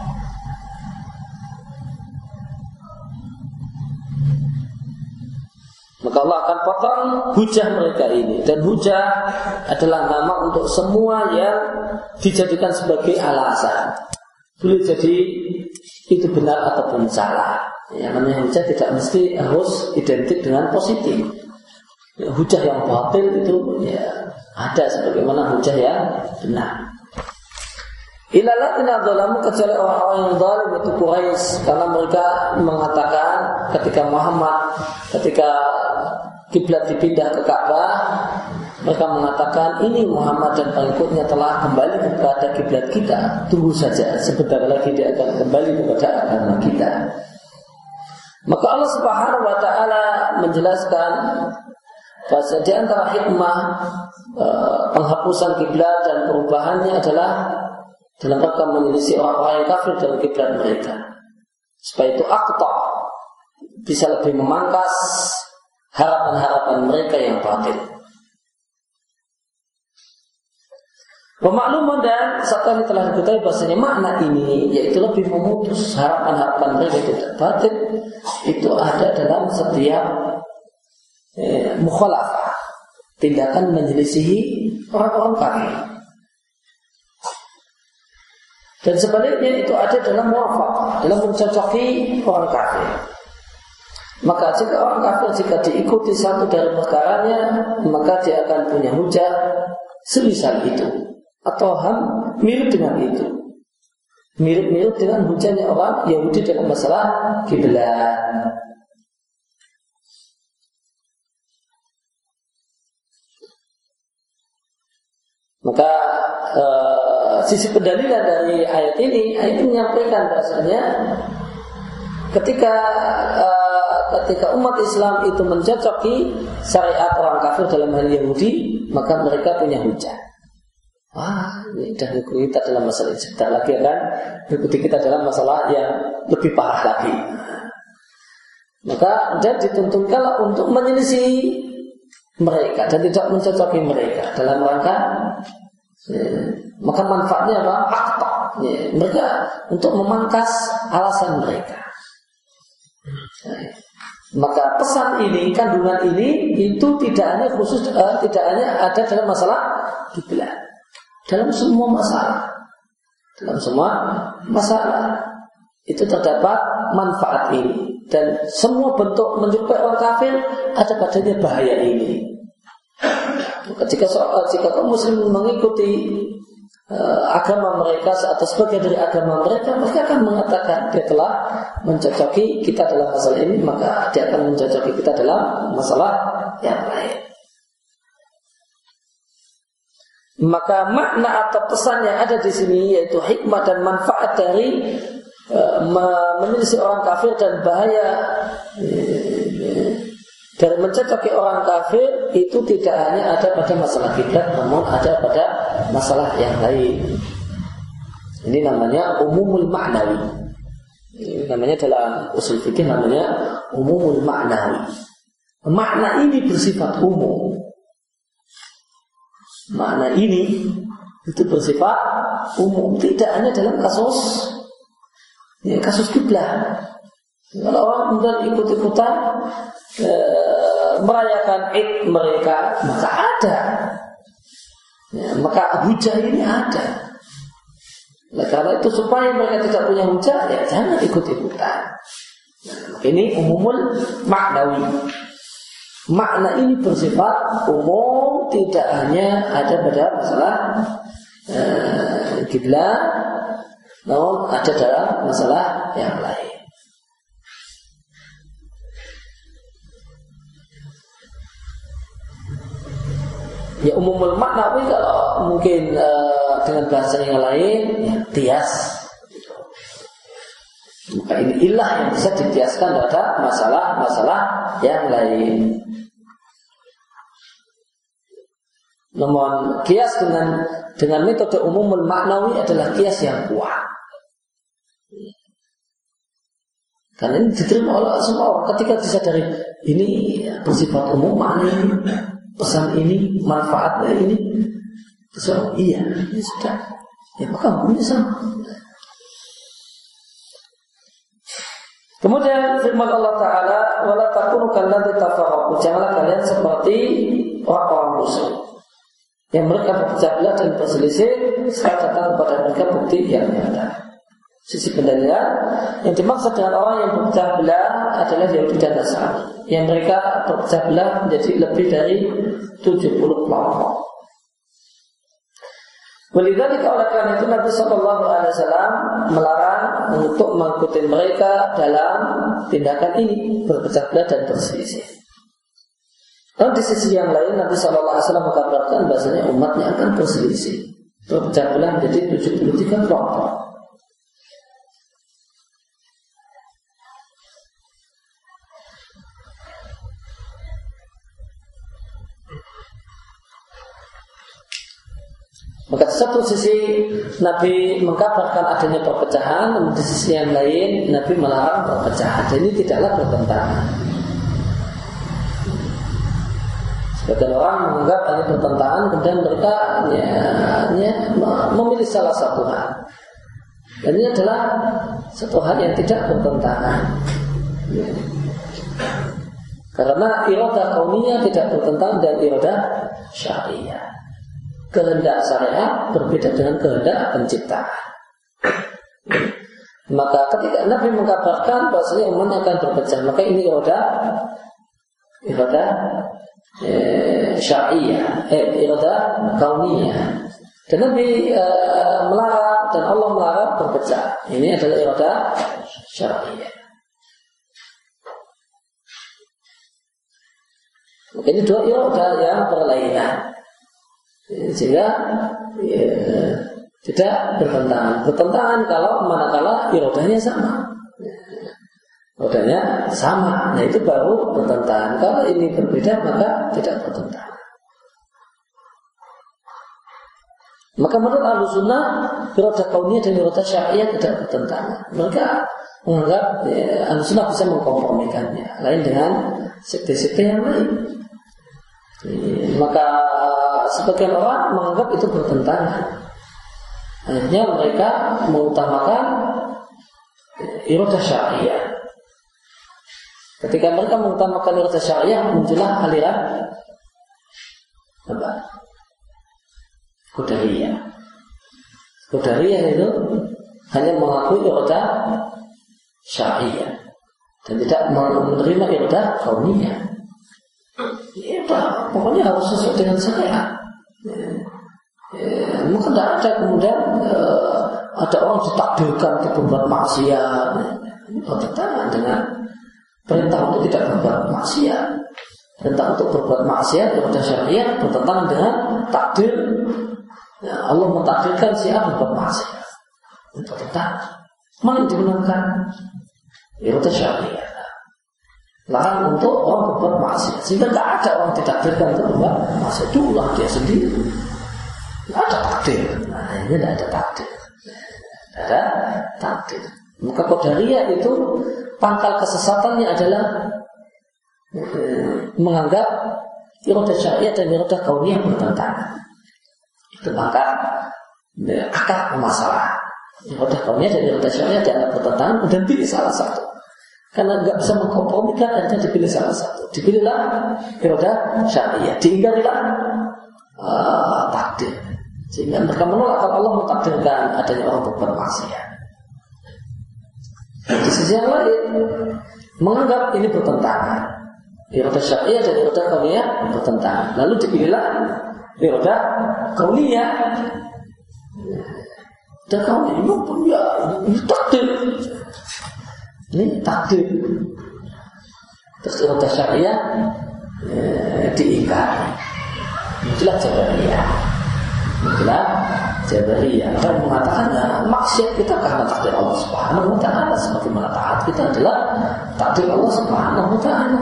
Maka Allah akan potong hujah mereka ini. Dan hujah adalah nama untuk semua yang dijadikan sebagai alasan. Boleh jadi itu benar ataupun salah. Yang namanya hujah tidak mesti harus identik dengan positif. Ya, hujah yang batil itu ya ada sebagaimana hujah yang benar. Ilalatina dzalamu, kecuali orang-orang yang zalim itu Quraisy, karena mereka mengatakan ketika Muhammad ketika kiblat dipindah ke Ka'bah, mereka mengatakan ini Muhammad dan pengikutnya telah kembali kepada kiblat kita. Tunggu saja, sebentar lagi dia akan kembali kepada agama kita. Maka Allah Subhanahu wa taala menjelaskan bahwa di antara hikmah e, penghapusan kiblat dan perubahannya adalah dalam rangka menyelisih orang-orang yang kafir dalam kiblat mereka, supaya itu aqta bisa lebih memangkas harapan-harapan mereka yang batil. Pemakluman dan setelah telah diketahui bahasanya makna ini, yaitu lebih memutus harapan-harapan mereka tidak batil, itu ada dalam setiap eh, mukhalafah, tindakan menyelisihi orang-orang kafir. Dan sebaliknya itu ada dalam muwafaqah, dalam mencocoki orang kafir. Maka jika orang kafir jika diikuti satu dari perkaranya, maka dia akan punya hujah semisal itu, atau ham mirip dengan itu, mirip-mirip dengan hujahnya orang Yahudi dalam masalah kiblat. Maka uh, sisi pendalilan dari ayat ini, ayat ini menyampaikan bahasanya ketika uh, ketika umat Islam itu mencocoki syariat orang kafir dalam hal Yahudi, maka mereka punya hujah. Wah, ini dah mengikuti kita dalam masalah ini. Sebentar lagi akan mengikuti kita dalam masalah yang lebih parah lagi. Maka dan dituntunkanlah untuk menyelisih mereka dan tidak mencocoki mereka dalam rangka ya, maka manfaatnya apa? Akta ya, mereka untuk memangkas alasan mereka. Ya, maka pesan ini, kandungan ini itu tidak hanya khusus uh, tidak hanya ada dalam masalah kiblat, dalam semua masalah, dalam semua masalah itu terdapat manfaat ini. Dan semua bentuk menyerupai orang kafir ada padanya bahaya ini. Ketika soal jika kaum muslim mengikuti uh, agama mereka atau sebagian dari agama mereka, mereka akan mengatakan dia telah mencocoki kita dalam masalah ini, maka dia akan mencocoki kita dalam masalah yang lain. Maka makna atau pesan yang ada di sini yaitu hikmah dan manfaat dari menyelisih orang kafir dan bahaya dari mencocoki orang kafir itu tidak hanya ada pada masalah kiblat, namun ada pada masalah yang lain. Ini namanya umumul ma'nawi. Ini namanya dalam usul fikih namanya umumul ma'nawi. Makna ini bersifat umum. Makna ini itu bersifat umum, tidak hanya dalam kasus ya, kasus kiblat. Kalau orang kemudian ikut-ikutan e, merayakan Id mereka, maka ada, ya, maka hujah ini ada. Nah, karena itu supaya mereka tidak punya hujah, ya jangan ikut-ikutan. Nah, ini umumul maknawi. Makna ini bersifat umum, tidak hanya ada pada masalah e, kiblat, namun ada dalam masalah yang lain. Ya umumul maknawi kalau mungkin uh, dengan bahasa yang lain ya, kias. Maka ini ilah yang bisa dikiaskan terhadap masalah-masalah yang lain. Namun kias dengan dengan metode umumul maknawi adalah kias yang kuat. Karena ini diterima oleh semua orang ketika disadari ini bersifat umum, makna ini, pesan ini, manfaatnya ini. So, iya, ini sudah. Ya maka hukumnya sama. Kemudian firman Allah Ta'ala, wala takunu kalladzi tafarraqu, janganlah kalian seperti orang-orang musuh yang mereka berpecah belah dan berselisih setelah datang kepada mereka bukti yang nyata. Sisi pendalilan yang dimaksud dengan orang yang berpecah belah adalah Yahudi dan Nasrani, yang mereka berpecah belah menjadi lebih dari tujuh puluh kelompok. Walidzalika oleh karena itu Nabi Shallallahu Alaihi Wasallam melarang untuk mengikuti mereka dalam tindakan ini, berpecah belah dan berselisih. Dan di sisi yang lain Nabi Shallallahu Alaihi Wasallam mengkabarkan bahasanya umatnya akan berselisih, berpecah belah menjadi tujuh puluh tiga kelompok. Maka di satu sisi Nabi mengkabarkan adanya perpecahan, namun di sisi yang lain Nabi melarang perpecahan. Dan ini tidaklah bertentangan. Sebagian orang menganggap hanya bertentangan, kemudian mereka ya, ya, memilih salah satu hal. Dan ini adalah satu hal yang tidak bertentangan. Ya. Karena iradah kauniyah tidak bertentangan dengan iradah syariah. Kehendak syariat berbeda dengan kehendak penciptaan. Maka ketika Nabi mengkabarkan bahwasanya umatnya akan berpecah, maka ini iradah iradah eh, syariah, eh, iradah kauniyah. Dan Nabi eh, melarang dan Allah melarang berpecah. Ini adalah iradah syariah. Maka ini dua iradah yang berlainan. Sehingga ya, tidak bertentangan. Bertentangan kalau manakala irodahnya sama. Irodahnya sama. Nah itu baru bertentangan. Kalau ini berbeda maka tidak bertentangan. Maka menurut Ahlussunnah iradah kauniyah dan iradah syariah tidak bertentangan. Mereka menganggap ya, Ahlussunnah bisa mengkompromikannya. Lain dengan sekte-sekte yang lain. Maka sebagian orang menganggap itu bertentangan. Akhirnya mereka mengutamakan iradah syariah. Ketika mereka mengutamakan iradah syariah, muncullah aliran apa? Qadariyah. Qadariyah itu hanya mengakui iradah syariah dan tidak menerima iradah kauniyah. Ya, pokoknya harus sesuai dengan syariat. Ya, ya, maka tidak ada kemudian uh, ada orang ditakdirkan untuk berbuat maksiat. Ini bertentangan dengan perintah untuk tidak berbuat maksiat. Perintah untuk berbuat maksiat kepada syariat bertentangan dengan takdir. Ya, Allah mentakdirkan si A berbuat maksiat. Itu bertentangan. Mana yang dibenarkan? Ya, itu syariat. Larang untuk orang berbuat maksiat. Sehingga tidak ada orang ditakdirkan untuk berbuat maksiat. Itulah dia sendiri. Tidak ada takdir. Nah, ini tidak ada takdir. Tidak ada takdir. Maka Qadariyah itu pangkal kesesatannya adalah eh, menganggap iradah syariah dan iradah kauniyah bertentangan. Itu pangkal eh, akar masalah. Iradah kauniyah dan iradah syariah dianggap bertentangan dan pilih salah satu. Karena nggak bisa mengkompromikan, akhirnya dipilih salah satu. Dipilihlah iradah syariah, dihindarilah uh, takdir. Sehingga mereka menolak kalau Allah mentakdirkan adanya orang berbuat maksiat. Di sisi yang lain menganggap ini bertentangan. Iradah syariah dan iradah kauniyah bertentangan. Lalu dipilihlah iradah kauniyah. Dan kauniyah itu punya ini takdir. Ini takdir. Terus iradah syariah eh, diingkari. Itulah Jabariyah. Itulah Jabariyah. Orang mengatakan ya, maksiat kita karena takdir Allah Subhanahu wa taala, sebagaimana taat kita adalah takdir Allah Subhanahu wa taala.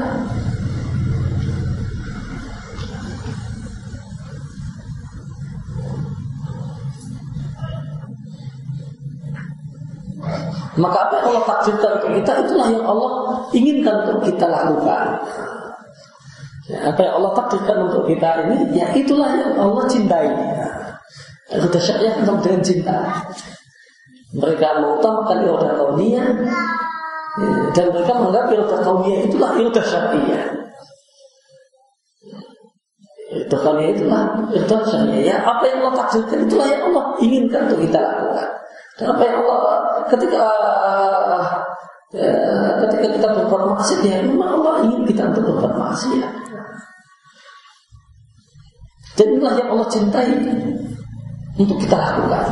Maka apa yang Allah takdirkan untuk kita, itulah yang Allah inginkan untuk kita lakukan. Ya, apa yang Allah takdirkan untuk kita ini, ya itulah yang Allah cintai. Iradah syariah kan dengan cinta. Mereka mengutamakan iradah kauniyah, dan mereka menganggap iradah kauniyah itulah iradah syariah. Iradah kauniyah itulah iradah syariah. Ya, apa yang Allah takdirkan itulah yang Allah inginkan untuk kita lakukan. Dan apa yang Allah ketika ya, ketika kita berbuat maksiat, ya memang Allah ingin kita untuk berbuat maksiat. Dan inilah yang Allah cintai untuk kita lakukan.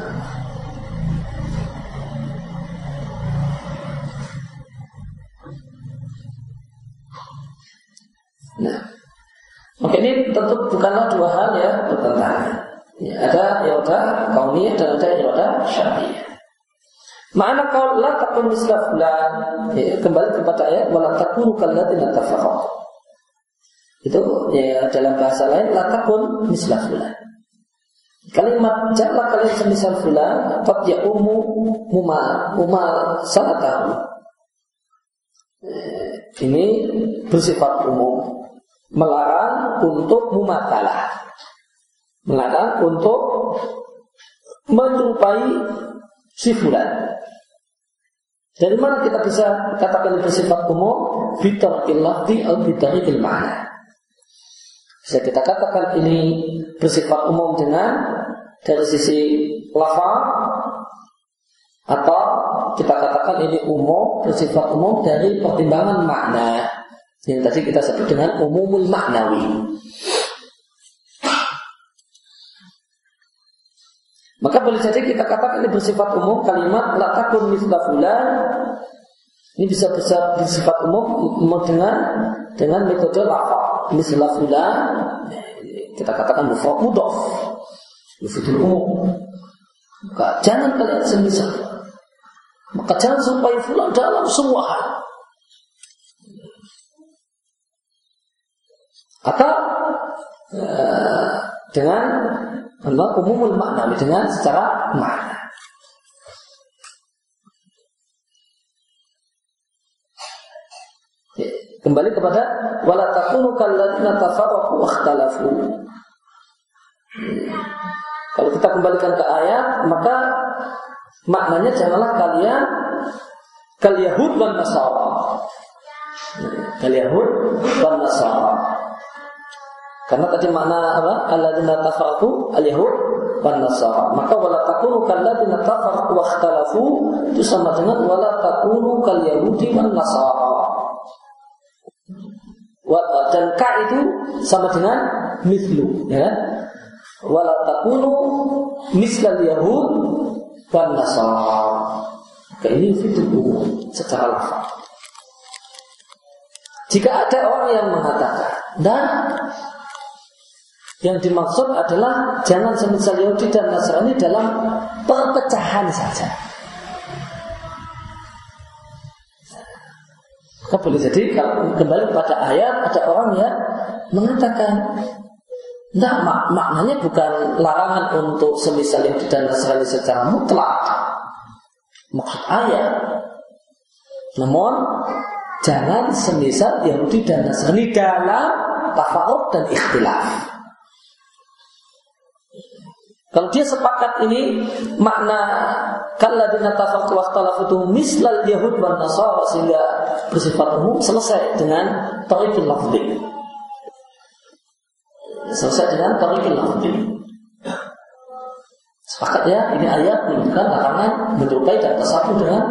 Nah, maka ini tentu bukanlah dua hal ya bertentangan. Ya, ada iradah kauniyah dan ada iradah syar'iyyah. Ma'ana qaul la takun misla fulan, ya, kembali kepada ayat wala takunu kalladzina tafarraqu. Itu ya, dalam bahasa lain la takun misla fulan. Kalimat janganlah kalian semisal fulan, qad ya'umu muma muma salatahu. Ini bersifat umum, melarang untuk mumatsalah. Melarang untuk menyerupai si fulan. Dari mana kita bisa katakan bersifat umum? Bitarqil lafzi atau bitarqil ma'na. Bisa kita katakan ini bersifat umum dengan dari sisi lafaz, atau kita katakan ini umum bersifat umum dari pertimbangan makna. Yang tadi kita sebut dengan umumul maknawi. Maka boleh jadi kita katakan ini bersifat umum kalimat la takun misla fulan. Ini bisa bersifat umum dengan dengan metode lafaz. Misla fulan kita katakan mufrad mudhaf. Yufidul umum. Maka jangan kalian semisal. Maka jangan sampai fulan dalam semua hal. Atau uh, dengan umumul makna, dengan secara makna. Kembali kepada wala takunu kalladzina tafarraqu wa ikhtalafu. Kalau kita kembalikan ke ayat, maka maknanya janganlah kalian kal yahud wan nasara. Kal yahud wan nasara. Karena tadi makna apa? Alladzina tafarraqu al-yahud wan nasara. Maka wala takunu kalladzina tafarraqu wa ikhtalafu itu sama dengan wala takunu kal yahudi wan nasara. Dan ka itu sama dengan mislu, ya. Wala takunu mislal yahud wan nasara. Ini fitur secara lafaz. Jika ada orang yang mengatakan dan yang dimaksud adalah jangan semisal Yahudi dan Nasrani dalam perpecahan saja. Maka boleh jadi kalau kembali pada ayat ada orang yang mengatakan, nah mak- maknanya bukan larangan untuk semisal Yahudi dan Nasrani secara mutlak maksud ayat, namun jangan semisal Yahudi dan Nasrani dalam tafarruq dan ikhtilaf. Kalau dia sepakat ini makna kalladzina tafarraqu wa ikhtalafu itu mislal yahud wan nasara sehingga bersifat umum, selesai dengan tariqul lafzi. Selesai dengan tariqul lafzi. Sepakat ya, ini ayat menunjukkan larangan menyerupai dan bersatu dengan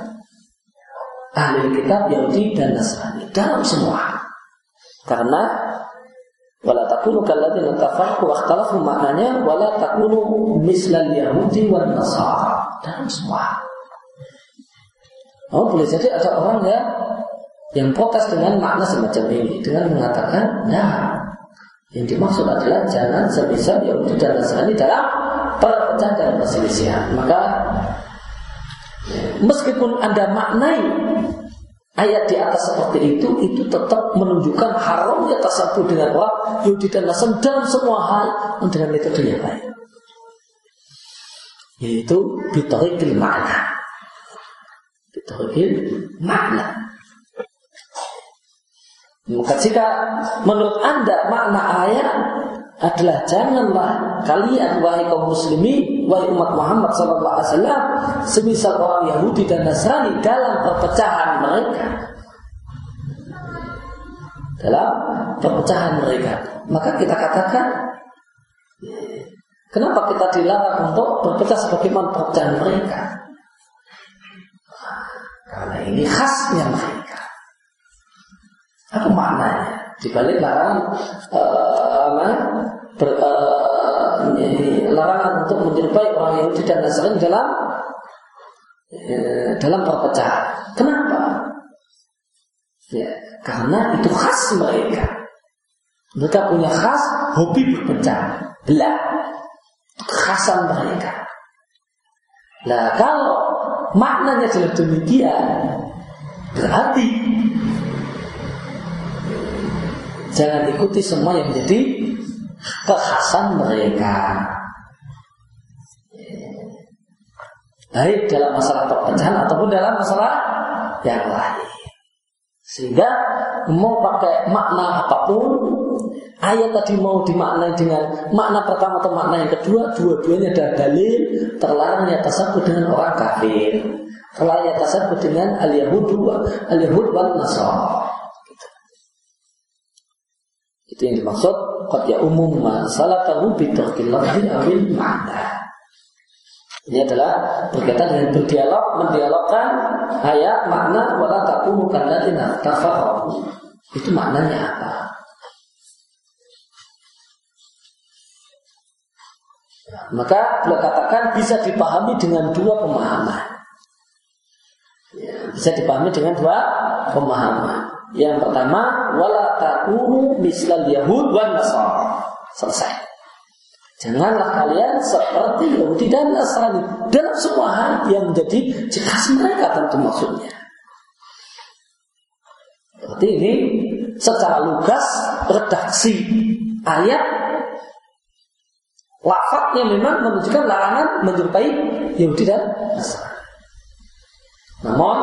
ahli kitab Yahudi dan Nasrani dalam semua. Karena wala takunu kalladzina tafarraqu wa ikhtalafu maknanya wala takunu mislal yahudi wan nasara dalam semua. Oh, boleh jadi ada orang ya yang protes dengan makna semacam ini dengan mengatakan, nah Yang dimaksud adalah jangan semisal Yahudi dan Nasrani dalam perpecahan dan perselisihan. Maka meskipun Anda maknai ayat di atas seperti itu, itu tetap menunjukkan haramnya tasabuh dengan orang Yahudi dan Nasrani dalam semua hal dengan metode yang lain, yaitu bitariqil makna. Bitariqil makna. Maka jika menurut Anda makna ayat adalah janganlah kalian wahai kaum muslimin, wahai umat Muhammad sallallahu alaihi wasallam, semisal orang Yahudi dan Nasrani dalam perpecahan mereka, dalam perpecahan mereka, maka kita katakan, kenapa kita dilarang untuk berpecah sebagaimana perpecahan mereka? Karena ini khasnya mereka. Apa maknanya? Di balik larang uh, ber, uh, larangan untuk menyerupai orang Yahudi dan Nasrani dalam uh, dalam perpecahan. Kenapa? Ya, karena itu khas mereka. Mereka punya khas hobi berpecah belah. Itu kekhasan mereka. Nah, kalau maknanya adalah demikian, berarti jangan ikuti semua yang menjadi kekhasan mereka, baik dalam masalah perpecahan ataupun dalam masalah yang lain. Sehingga mau pakai makna apapun, ayat tadi mau dimaknai dengan makna pertama atau makna yang kedua, dua-duanya ada dalil terlarangnya tasabuh dengan orang kafir, terlarangnya tasabuh dengan al-Yahud al-Yahud wal Nasara. Itu yang dimaksud qad ya umum masalatahu bi tarkil lafzi awil ma'na. Ini adalah berkaitan dengan berdialog, mendialogkan ayat makna wala takunu kalladzina tafarraqu. Itu maknanya apa? Maka beliau katakan bisa dipahami dengan dua pemahaman. Ya, bisa dipahami dengan dua pemahaman. Yang pertama, wala takunu mislal yahud wan nasara. Selesai. Janganlah kalian seperti Yahudi dan Nasrani dalam semua hal yang menjadi ciri khas mereka, tentu maksudnya. Berarti ini secara lugas redaksi ayat lafaznya memang menunjukkan larangan menyerupai Yahudi dan Nasrani. Namun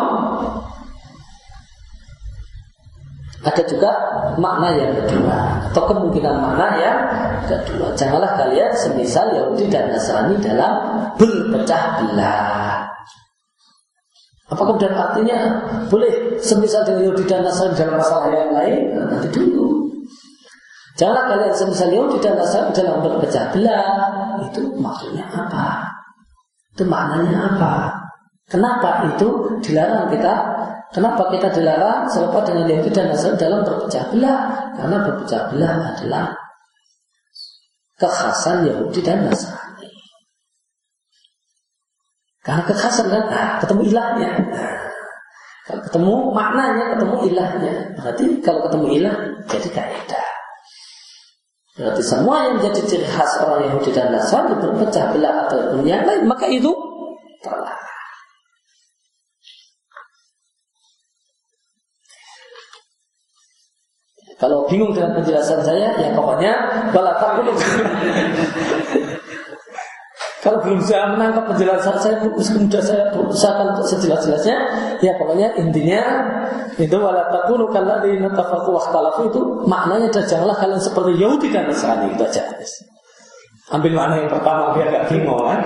ada juga makna yang kedua, atau kemungkinan makna yang kedua. Janganlah kalian semisal Yahudi dan Nasrani dalam berpecah belah. Apa kemudian artinya boleh semisal dengan Yahudi dan Nasrani dalam masalah yang lain? Nah, nanti dulu. Janganlah kalian semisal Yahudi dan Nasrani dalam berpecah belah. Itu maksudnya apa? Itu maknanya apa? Kenapa itu dilarang kita? Kenapa kita dilarang selepas dengan Yahudi dan Nasrani dalam berpecah belah? Karena berpecah belah adalah kekhasan Yahudi dan Nasrani. Karena kekhasan kan, nah, ketemu ilahnya. Nah, kalau ketemu maknanya, ketemu ilahnya. Berarti kalau ketemu ilah, jadi kaidah. Berarti semua yang menjadi ciri khas orang Yahudi dan Nasrani berpecah belah atau yang lain, maka itu terlarang. Kalau bingung dengan penjelasan saya, ya pokoknya bala takut. Kalau belum saya menangkap penjelasan saya, kemudian saya berusahakan untuk sejelas-jelasnya, ya pokoknya intinya itu bala takut kalau di natafaku wakhtalafu itu maknanya adalah janganlah kalian seperti Yahudi dan Nasrani, itu aja. Ambil makna yang pertama biar gak bingung kan.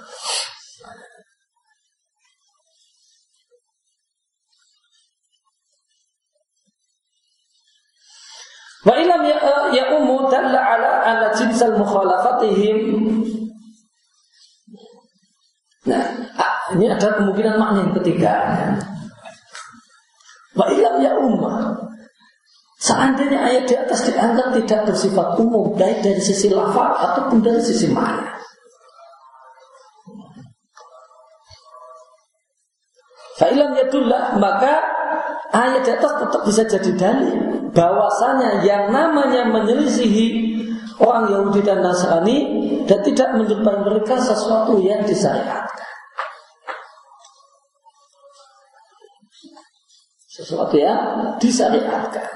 Wa ilam ya, ya umu dalla ala anna jinsal mukhalafatihim. Nah, ini ada kemungkinan makna yang ketiga. Wa ilam ya umu, seandainya ayat di atas dianggap tidak bersifat umum, baik dari sisi lafaz ataupun dari sisi makna. Fa ilam yadullah, maka ayat di atas tetap bisa jadi dalil bahwasanya yang namanya menyelisihi orang Yahudi dan Nasrani dan tidak menyerupai mereka sesuatu yang disyariatkan. Sesuatu yang disyariatkan.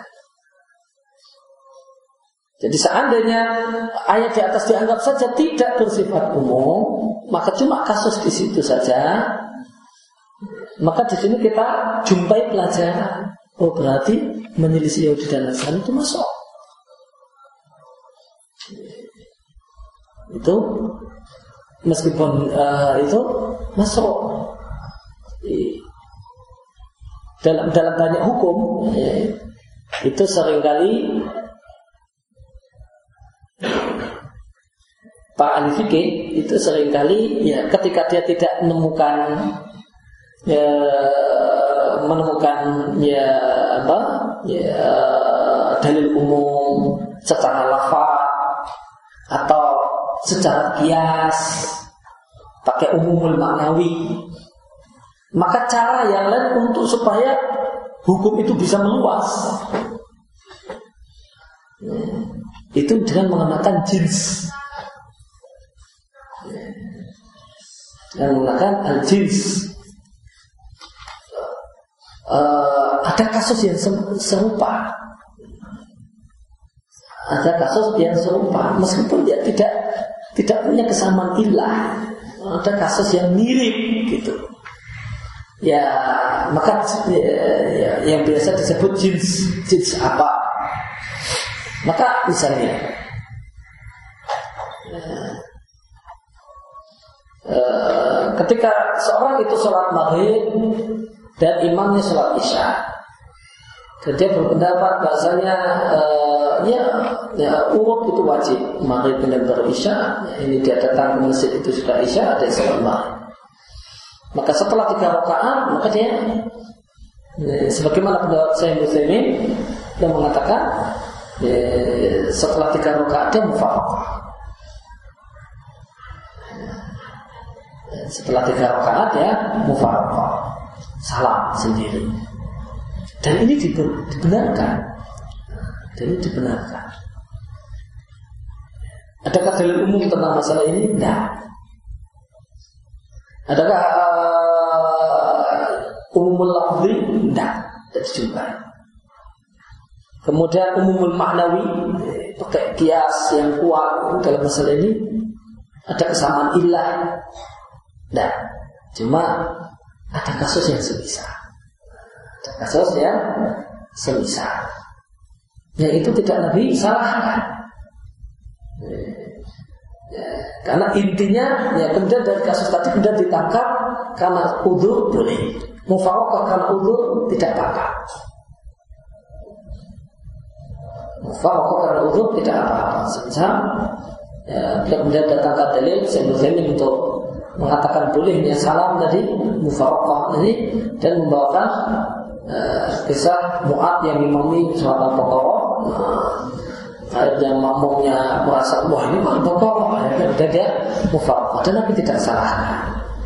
Jadi seandainya ayat di atas dianggap saja tidak bersifat umum, maka cuma kasus di situ saja, maka di sini kita jumpai pelajaran. Oh, berarti menyelisih Yahudi dan Nasrani itu masuk. Itu meskipun uh, itu masuk dalam dalam banyak hukum, ya, itu seringkali Pak ahli fikih itu seringkali ya ketika dia tidak menemukan ya, menemukan ya apa ya dalil umum secara lafaz atau secara kias pakai umumul maknawi, maka cara yang lain untuk supaya hukum itu bisa meluas itu dengan menggunakan jins, dengan menggunakan al-jins. Uh, ada kasus yang serupa, ada kasus yang serupa, meskipun dia tidak tidak punya kesamaan ilah, ada kasus yang mirip gitu. Ya maka ya, ya, yang biasa disebut jins, jins apa? Maka misalnya uh, ketika seorang itu sholat maghrib dan imamnya sholat isya, dan dia berpendapat bahasanya uh, ya, ya urut itu wajib, maghrib dan baru isya. Ini dia datang ke masjid itu sudah isya, ada sholat maghrib. Maka setelah tiga rakaat, maka dia ya, sebagaimana pendapat saya Muslimin yang mengatakan ya, setelah tiga rakaat dia mufaraqah. Setelah tiga rakaat ya mufaraqah, salam sendiri. Dan ini dibenarkan. Dan ini dibenarkan. Adakah dalil umum tentang masalah ini? Tidak. Adakah uh, umumul lafzi? Tidak. Tidak dijumpai. Kemudian umumul maknawi, pakai kias yang kuat dalam masalah ini, ada kesamaan ilah. Tidak. Cuma ada kasus yang semisal. Ada kasus yang semisal. Yang itu tidak Nabi salahkan. Ya, karena intinya ya kemudian dari kasus tadi kemudian ditangkap karena udzur boleh, mufaraqah karena udzur tidak apa-apa. Mufaraqah karena udzur tidak apa-apa. Semisal ya, kemudian datangkan dalil sebelumnya untuk mengatakan bolehnya salam tadi mufaraqah ini dan membawakan uh, kisah Mu'ad yang imami sholat al-Baqarah. Akhirnya makmumnya merasa wah ini mah pokok, akhirnya dia mufaraqah dan Nabi tidak salahkan.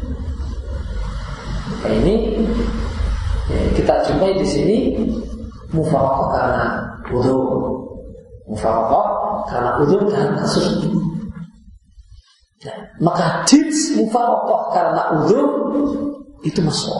Nah, ini ya, kita jumpai di sini mufaraqah karena udzur, mufaraqah karena udzur dan kasus itu. Nah, maka jins mufaraqah karena udzur itu masuk.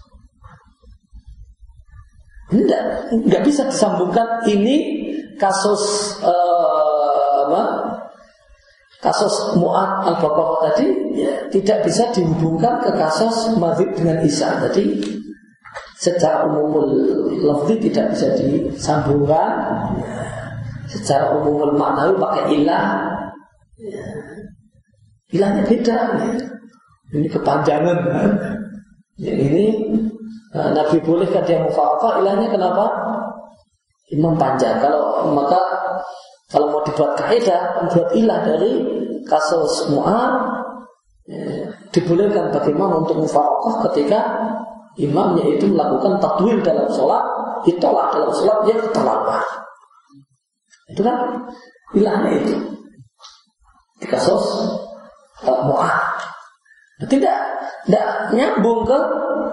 Tidak, nggak bisa disambungkan ini kasus uh, apa? Kasus Mu'ad al-Baqarah tadi ya, tidak bisa dihubungkan ke kasus Maghrib dengan Isya. Jadi secara umumul lafzi tidak bisa disambungkan. Secara umumul maknawi pakai ilah. Ya. Ilahnya beda. Ya. Ini kepanjangan. Ya, ini uh, Nabi bolehkan dia mufaraqah, ilahnya kenapa? Imam panjang. Kalau maka kalau mau dibuat kaidah, membuat ilah dari kasus Mu'ad ya, dibolehkan bagi imam untuk mufaraqah ketika imamnya itu melakukan tatwil dalam sholat, ditolak dalam sholat yang keterlaluan. Itu kan ilahnya itu di kasus uh, Mu'ad. Nah, tidak tidak nyambung ke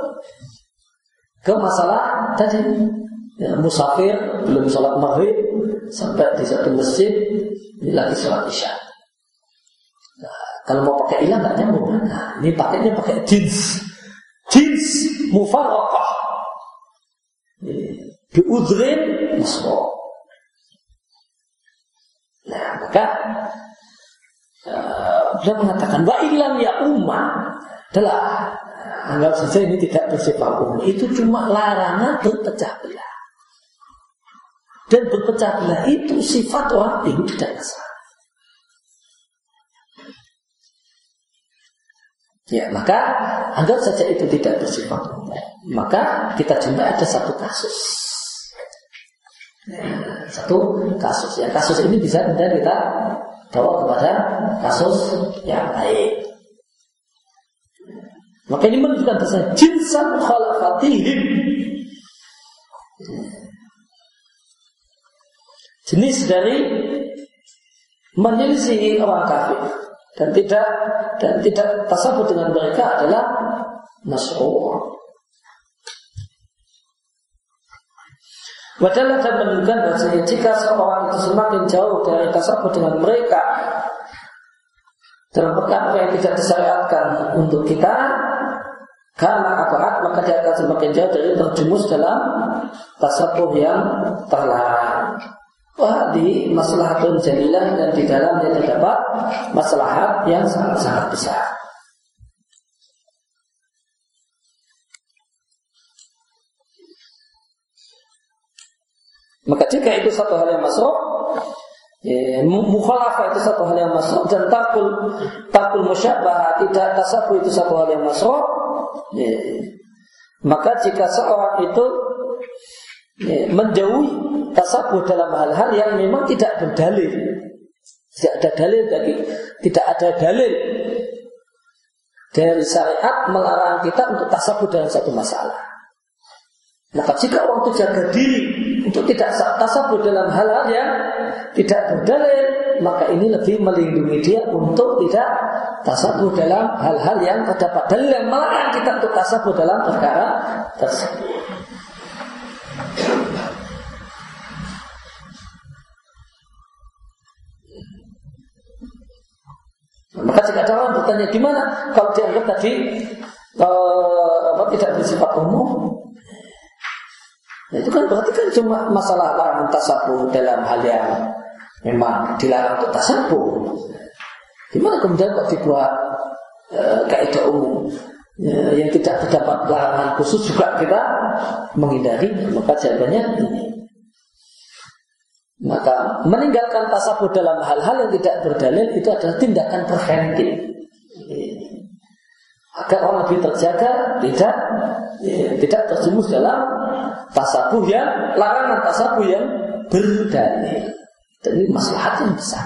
ke masalah tadi. Ya, musafir belum sholat maghrib sampai di satu masjid Ini lagi sholat isya. Nah, kalau mau pakai ilah nggak nyambung. Nah, ini pakainya pakai jins, jins mufarraqah. Biudrin masroh. Nah, maka uh, beliau mengatakan wa ilam ya ummah adalah anggap saja ini tidak bersifat umum. Itu cuma larangan berpecah belah. Dan berpecah belah itu sifat orang Yahudi dan Nasrani. Ya, maka anggap saja itu tidak bersifat umum. Maka kita jumpa ada satu kasus. Ya, satu kasus. Yang kasus ini bisa kemudian kita bawa kepada kasus yang lain. Maka ini menunjukkan bahwa jinsan khalafatihim, jenis dari menyelisihi orang kafir dan tidak dan tidak tasabbuh dengan mereka adalah mas'ur. Padahal dan menunjukkan bahwa jika seorang itu semakin jauh dari tasabbuh dengan mereka dalam perkara yang tidak disyariatkan untuk kita, karena abaat maka dia akan semakin jauh dari terjumus dalam tasabbuh yang terlarang. Wah, di maslahatun jalilah, dan di dalamnya terdapat maslahat yang sangat-sangat besar. Maka jika itu satu hal yang masruh, ya, mukhalafah itu satu hal yang masruh, dan takul takul musyabah tidak tasabbuh itu satu hal yang masruh, ya, maka jika seorang itu ya, menjauhi tasabbuh dalam hal-hal yang memang tidak berdalil, tidak ada dalil lagi, tidak ada dalil dari syariat melarang kita untuk tasabbuh dalam satu masalah. Maka jika orang itu jaga diri untuk tidak tasabbuh dalam hal-hal yang tidak berdalil, maka ini lebih melindungi dia untuk tidak tasabbuh dalam hal-hal yang terdapat dalil yang melarang kita untuk tasabbuh dalam perkara tersebut. Maka jika ada orang bertanya gimana kalau dianggap tadi uh, apa, tidak bersifat umum, nah, itu kan berarti kan cuma masalah larangan tasabbuh dalam hal yang memang dilarang untuk tasabbuh. Gimana kemudian kok dibuat uh, kaidah umum uh, yang tidak terdapat larangan khusus juga kita menghindari? Maka jawabannya ini. Maka meninggalkan tasabbuh dalam hal-hal yang tidak berdalil itu adalah tindakan preventif agar orang lebih terjaga tidak ya, tidak terjerumus dalam tasabbuh yang larangan tasabbuh yang berdalil. Dan ini maslahat yang besar.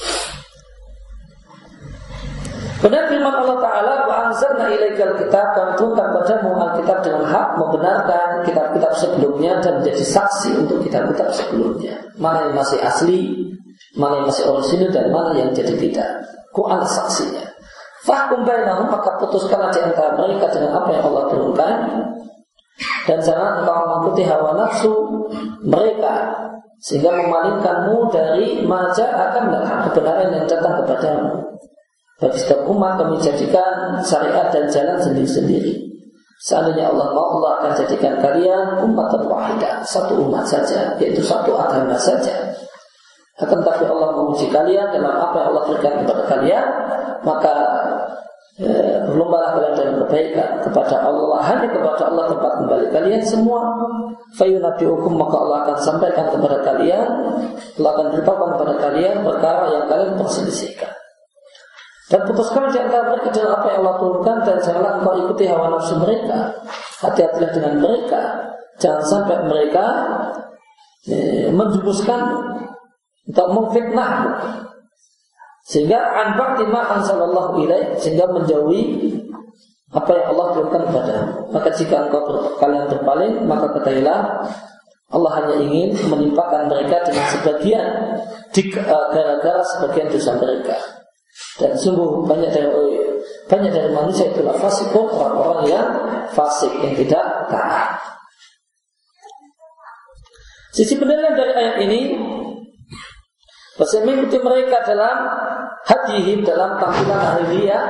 Benar firman Allah Ta'ala, wa anzalna ilaikal kitab, kami turunkan padamu Alkitab dengan hak, membenarkan kitab-kitab sebelumnya dan menjadi saksi untuk kitab-kitab sebelumnya. Mana yang masih asli, mana yang masih orisinil, dan mana yang jadi tidak. Quran saksinya. Fahkum bainahum, maka putuskanlah di antara mereka dengan apa yang Allah turunkan, dan jangan engkau mengikuti hawa nafsu mereka sehingga memalingkanmu dari maja akan kebenaran yang datang kepadamu. Bagi setiap umat kami jadikan syariat dan jalan sendiri-sendiri. Seandainya Allah mau, Allah akan jadikan kalian umat wahidah, satu umat saja, yaitu satu agama saja. Akan tapi Allah menguji kalian dalam apa yang Allah berikan kepada kalian, maka eh, berlombalah kalian dalam kebaikan kepada Allah, hanya kepada Allah tempat kembali kalian semua. Fayunabbi'ukum, maka Allah akan sampaikan kepada kalian, Allah akan beritahukan kepada kalian perkara yang kalian perselisihkan. Dan putuskan di antara mereka dengan apa yang Allah turunkan, dan janganlah engkau ikuti hawa nafsu mereka. Hati-hatilah dengan mereka, jangan sampai mereka eh, menjumuskan untuk memfitnah, sehingga anbaqti ma anzalallahu ilaih, sehingga menjauhi apa yang Allah turunkan kepadamu. Maka jika engkau ber, kalian berpaling, maka ketahuilah Allah hanya ingin menimpakan mereka dengan sebagian di, uh, gara-gara sebagian dosa mereka. Dan sungguh banyak dari banyak dari manusia itulah fasikun, orang-orang yang fasik, yang tidak taat. Sisi pendalilan dari ayat ini Bahasa mengikuti mereka dalam hadihim, dalam tampilan lahiriah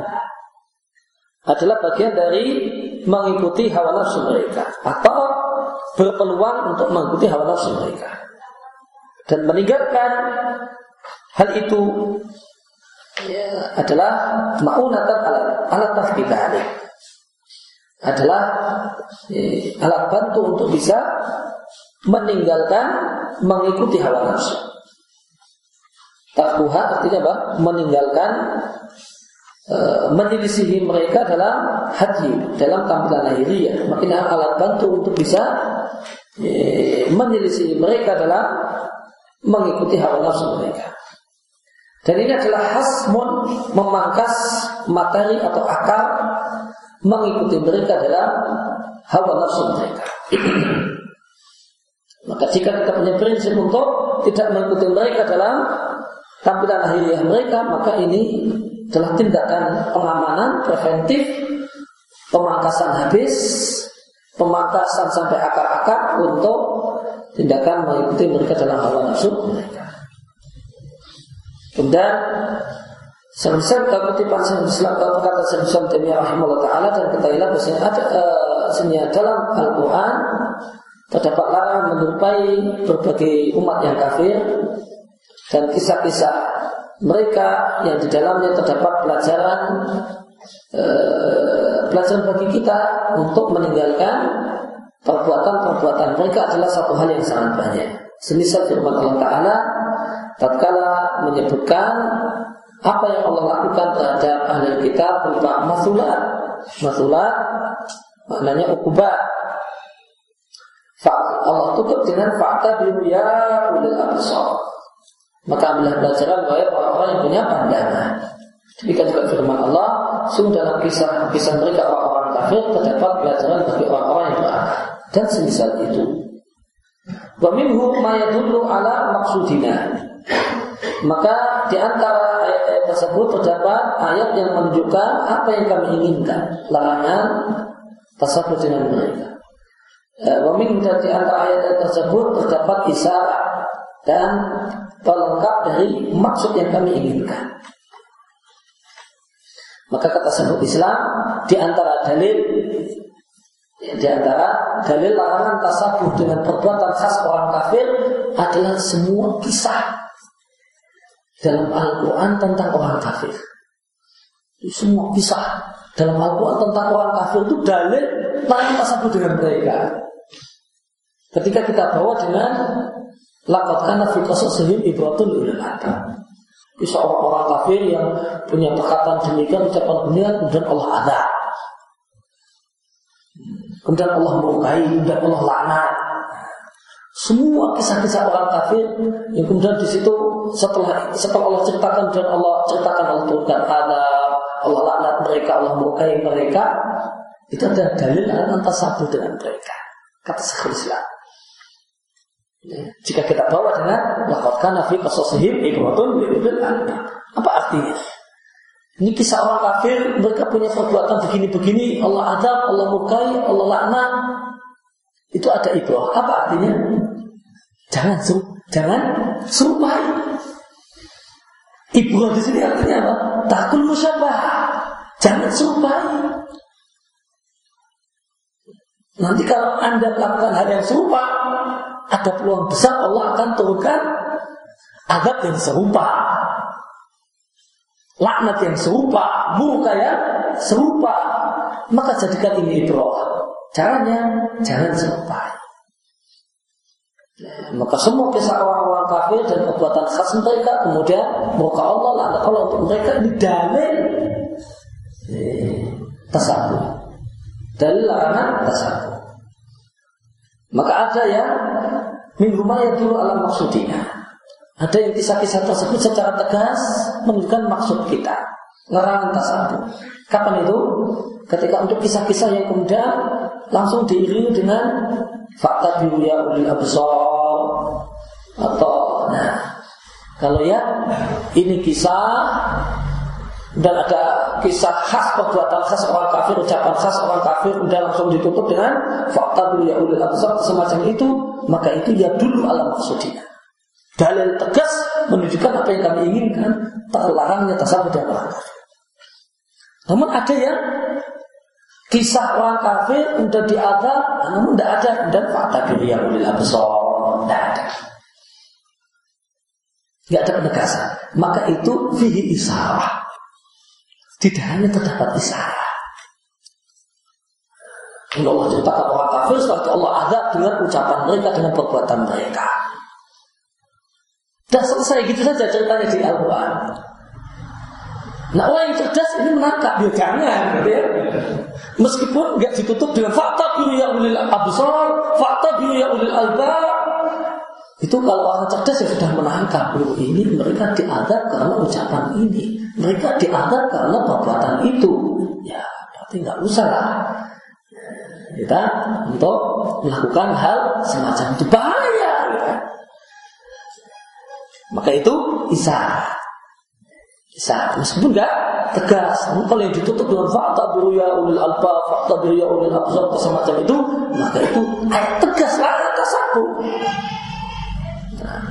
adalah bagian dari mengikuti hawa nafsu mereka atau berpeluang untuk mengikuti hawa nafsu mereka, dan meninggalkan hal itu ya, adalah ma'unatan alat alat tafkidalik, adalah eh, alat bantu untuk bisa meninggalkan mengikuti hawa nafsu. Tarkuha artinya apa? Meninggalkan e, menyelisihi mereka dalam hati, dalam tampilan lahiriah. Makin alat bantu untuk bisa e, menyelisihi mereka dalam mengikuti hawa nafsu mereka. Dan ini adalah hasmun, memangkas materi atau akar mengikuti mereka dalam hawa nafsu mereka. Maka jika kita punya prinsip untuk tidak mengikuti mereka dalam tampilan lahiriah mereka, maka ini adalah tindakan pengamanan preventif, pemangkasan habis, pemangkasan sampai akar-akar untuk tindakan mengikuti mereka dalam hawa nafsu mereka. Kemudian Syaikhul Islam kutipan Syaikhul Islam kata Syaikhul Islam Taimiyah rahimahullah taala, dan ketahuilah bahwasanya ada uh, dalam Al-Qur'an terdapat larangan menyerupai berbagai umat yang kafir dan kisah-kisah mereka yang di dalamnya terdapat pelajaran eh, pelajaran bagi kita untuk meninggalkan perbuatan-perbuatan mereka adalah satu hal yang sangat banyak. Semisal firman Allah Ta'ala tatkala menyebutkan apa yang Allah lakukan terhadap ahli kitab berupa masulat. Masulat maknanya ukubat. Allah tutup dengan fakta biru ya ulil absar. Maka ambillah pelajaran wahai orang-orang yang punya pandangan. Demikian juga firman Allah, sungguh dalam kisah-kisah mereka orang-orang kafir terdapat pelajaran bagi orang-orang yang berakal, dan semisal itu. Wa minhu ma yadullu ala maqsudina. Maka di antara ayat-ayat tersebut terdapat ayat yang menunjukkan apa yang kami inginkan, larangan tasabbuh dengan mereka. Wa minhu, dan di antara ayat-ayat tersebut terdapat isyarat dan pelengkap dari maksud yang kami inginkan. Maka kata Syaikhul Islam, di antara dalil di antara dalil larangan tasabuh dengan perbuatan khas orang kafir adalah semua kisah dalam Al-Quran tentang orang kafir. Semua kisah dalam Al-Quran tentang orang kafir itu dalil larangan tasabuh dengan mereka. Ketika kita bawa dengan laqad kana fi qasasihim ibratun lil albab. Kisah orang-orang kafir yang punya perkataan demikian, ucapan demikian, kemudian Allah azab, kemudian Allah murkai, kemudian Allah laknat. Semua kisah-kisah orang kafir yang kemudian di situ setelah setelah Allah ceritakan dan Allah ceritakan Allah turunkan azab, Allah laknat mereka, Allah murkai mereka, itu adalah dalil larangan tasabuh dengan mereka. Kata Syaikhul Islam. Jika kita bawa dengan laqad kana fi qasasihim ibratun lil albab, apa artinya? Ini kisah orang kafir, mereka punya perbuatan begini-begini, Allah azab, Allah murkai, Allah laknat. Itu ada ibrah. Apa artinya? Jangan seru, jangan serupai. Ibrah di sini artinya apa? Takul musyabah. Jangan serupai. Nanti kalau Anda melakukan hal yang serupa, ada peluang besar Allah akan turunkan azab yang serupa, laknat yang serupa, murka yang serupa. Maka jadikan ini ibrah. Caranya jangan serupai. Nah, maka semua kisah orang-orang kafir dan perbuatan khas mereka, kemudian murka Allah, laknat Allah untuk mereka, ini dalil tasabuh, dalil larangan tasabuh. Maka ada yang min rumaya dulu alam maksudina. Ada yang kisah-kisah tersebut secara tegas menunjukkan maksud kita, larangan tasabuh. Kapan itu? Ketika untuk kisah-kisah yang kemudian langsung diiringi dengan fakta biru ya ulil absar, atau nah kalau ya ini kisah dan ada kisah khas, perbuatan khas orang kafir, ucapan khas orang kafir, udah langsung ditutup dengan fakta biru ya ulil absar semacam itu, maka itu ya dulu alam maksudnya, dalil tegas menunjukkan apa yang kami inginkan, terlarangnya tasabbuh dengan orang kafir. Namun ada yang kisah orang kafir udah diadab, namun tidak ada dan fa'tabiru ya ulil absar, tidak ada, tidak ada penegasan. Maka itu fihi isarah, di dalamnya terdapat isarah. Allah ceritakan orang kafir, setelah itu Allah azab dengan ucapan mereka, dengan perbuatan mereka. Dan selesai gitu saja ceritanya di Al-Quran. Nah, orang yang cerdas ini menangkap, ya jangan, gitu ya. Meskipun enggak ditutup dengan fa'tabiru ya ulil absar, fa'tabiru ya ulil albab. Itu kalau orang cerdas yang sudah menangkap, oh, ini mereka diadab karena ucapan ini, mereka diadab karena perbuatan itu. Ya, berarti enggak usah lah kita untuk melakukan hal semacam itu, bahaya. Ya. Maka itu isyarat. Isyarat meskipun enggak tegas. Namun kalau yang ditutup dengan fa'tabiru ya ulil albab, fa'tabiru ya ulil absar semacam itu, maka itu ayat tegas lah tasabbuh. Nah.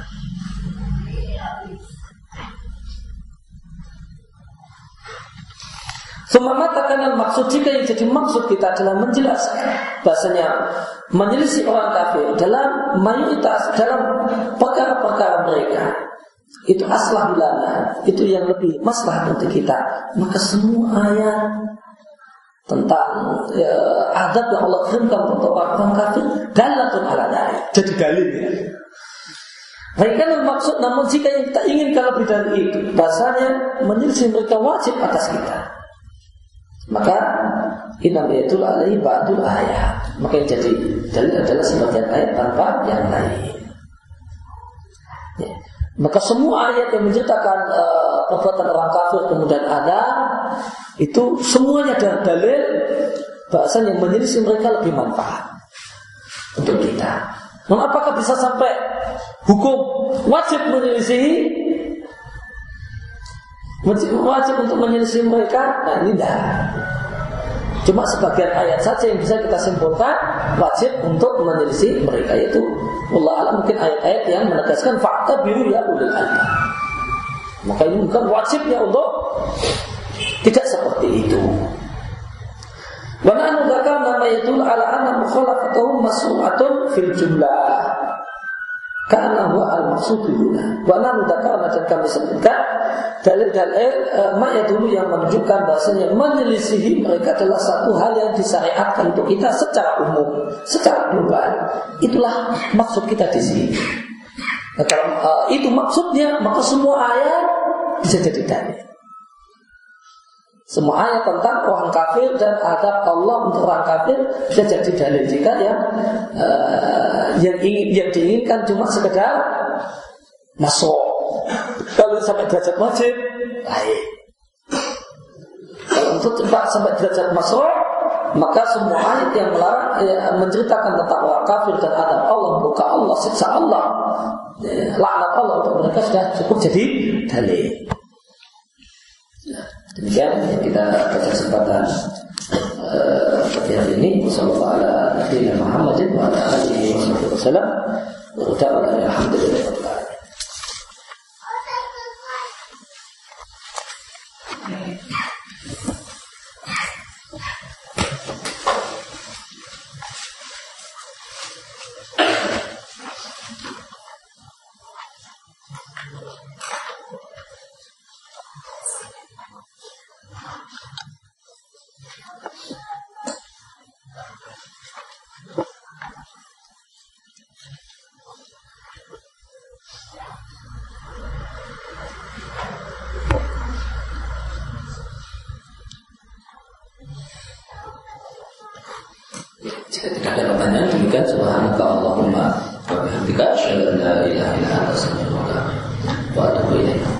Semua tekanan maksud, jika yang jadi maksud kita adalah menjelaskan bahasanya menyelisih orang kafir dalam mayoritas dalam perkara-perkara mereka itu aslah lana, itu yang lebih maslahat untuk kita, maka semua ayat tentang ya, adab yang Allah kirimkan untuk orang kafir dalatun ala dzalik, jadi dalil ya. Baikkan maksud, namun jika yang kita inginkan lebih dari itu, bahasanya menyelisih mereka wajib atas kita, maka inamatul alaihi ba'dul ayat, maka yang jadi dalil adalah sebagian ayat tanpa yang lain. Ya. Maka semua ayat yang menceritakan uh, perbuatan orang kafir kemudian ada, itu semuanya adalah dalil bahasanya yang menyelisih mereka lebih manfaat untuk kita. Namun apakah bisa sampai hukum wajib menyelisih, wajib untuk menyelisih mereka? Nah ini tidak. Cuma sebagian ayat saja yang bisa kita simpulkan wajib untuk menyelisih mereka, yaitu wallahu a'lam mungkin ayat-ayat yang menegaskan fa'tabiru ya ulil albab. Maka ini bukan wajibnya untuk tidak seperti itu. Wa nahnu dzakarna ma yadullu ala anna mukhalafatuhum masru'atun fil jumlah. Karena huwa al-maqsudu huna. Wa nahnu dzakarna, dan kami sebutkan dalil-dalil uh, mak dulu yang menunjukkan bahasanya menyelisihi mereka adalah satu hal yang disyariatkan untuk kita secara umum, secara global. Itulah maksud kita di sini. Nah, kalau uh, itu maksudnya, maka semua ayat bisa jadi dalil. Semua ayat tentang orang kafir dan adab Allah untuk orang kafir bisa jadi dalil. Jika yang uh, yang ingin yang diinginkan cuma sekedar masuk, kalau sampai derajat wajib, baik. Kalau untuk cepat sampai derajat masuk, maka semua ayat yang melarang ya, menceritakan tentang orang kafir dan adab Allah, buka Allah, siksa Allah, ya, laknat Allah untuk mereka sudah cukup jadi dalil. Demikian kita pada kesempatan pagi uh, hari ini. Wassallallahu ala nabiyyina Muhammadin wa ala alihi wasallam. Wa ta'ala alhamdulillah. Jika tidak ada pertanyaan, demikian subhanaka Allahumma wa bihamdika asyhadu an la ilaha illa anta astaghfiruka wa atubu ilaik.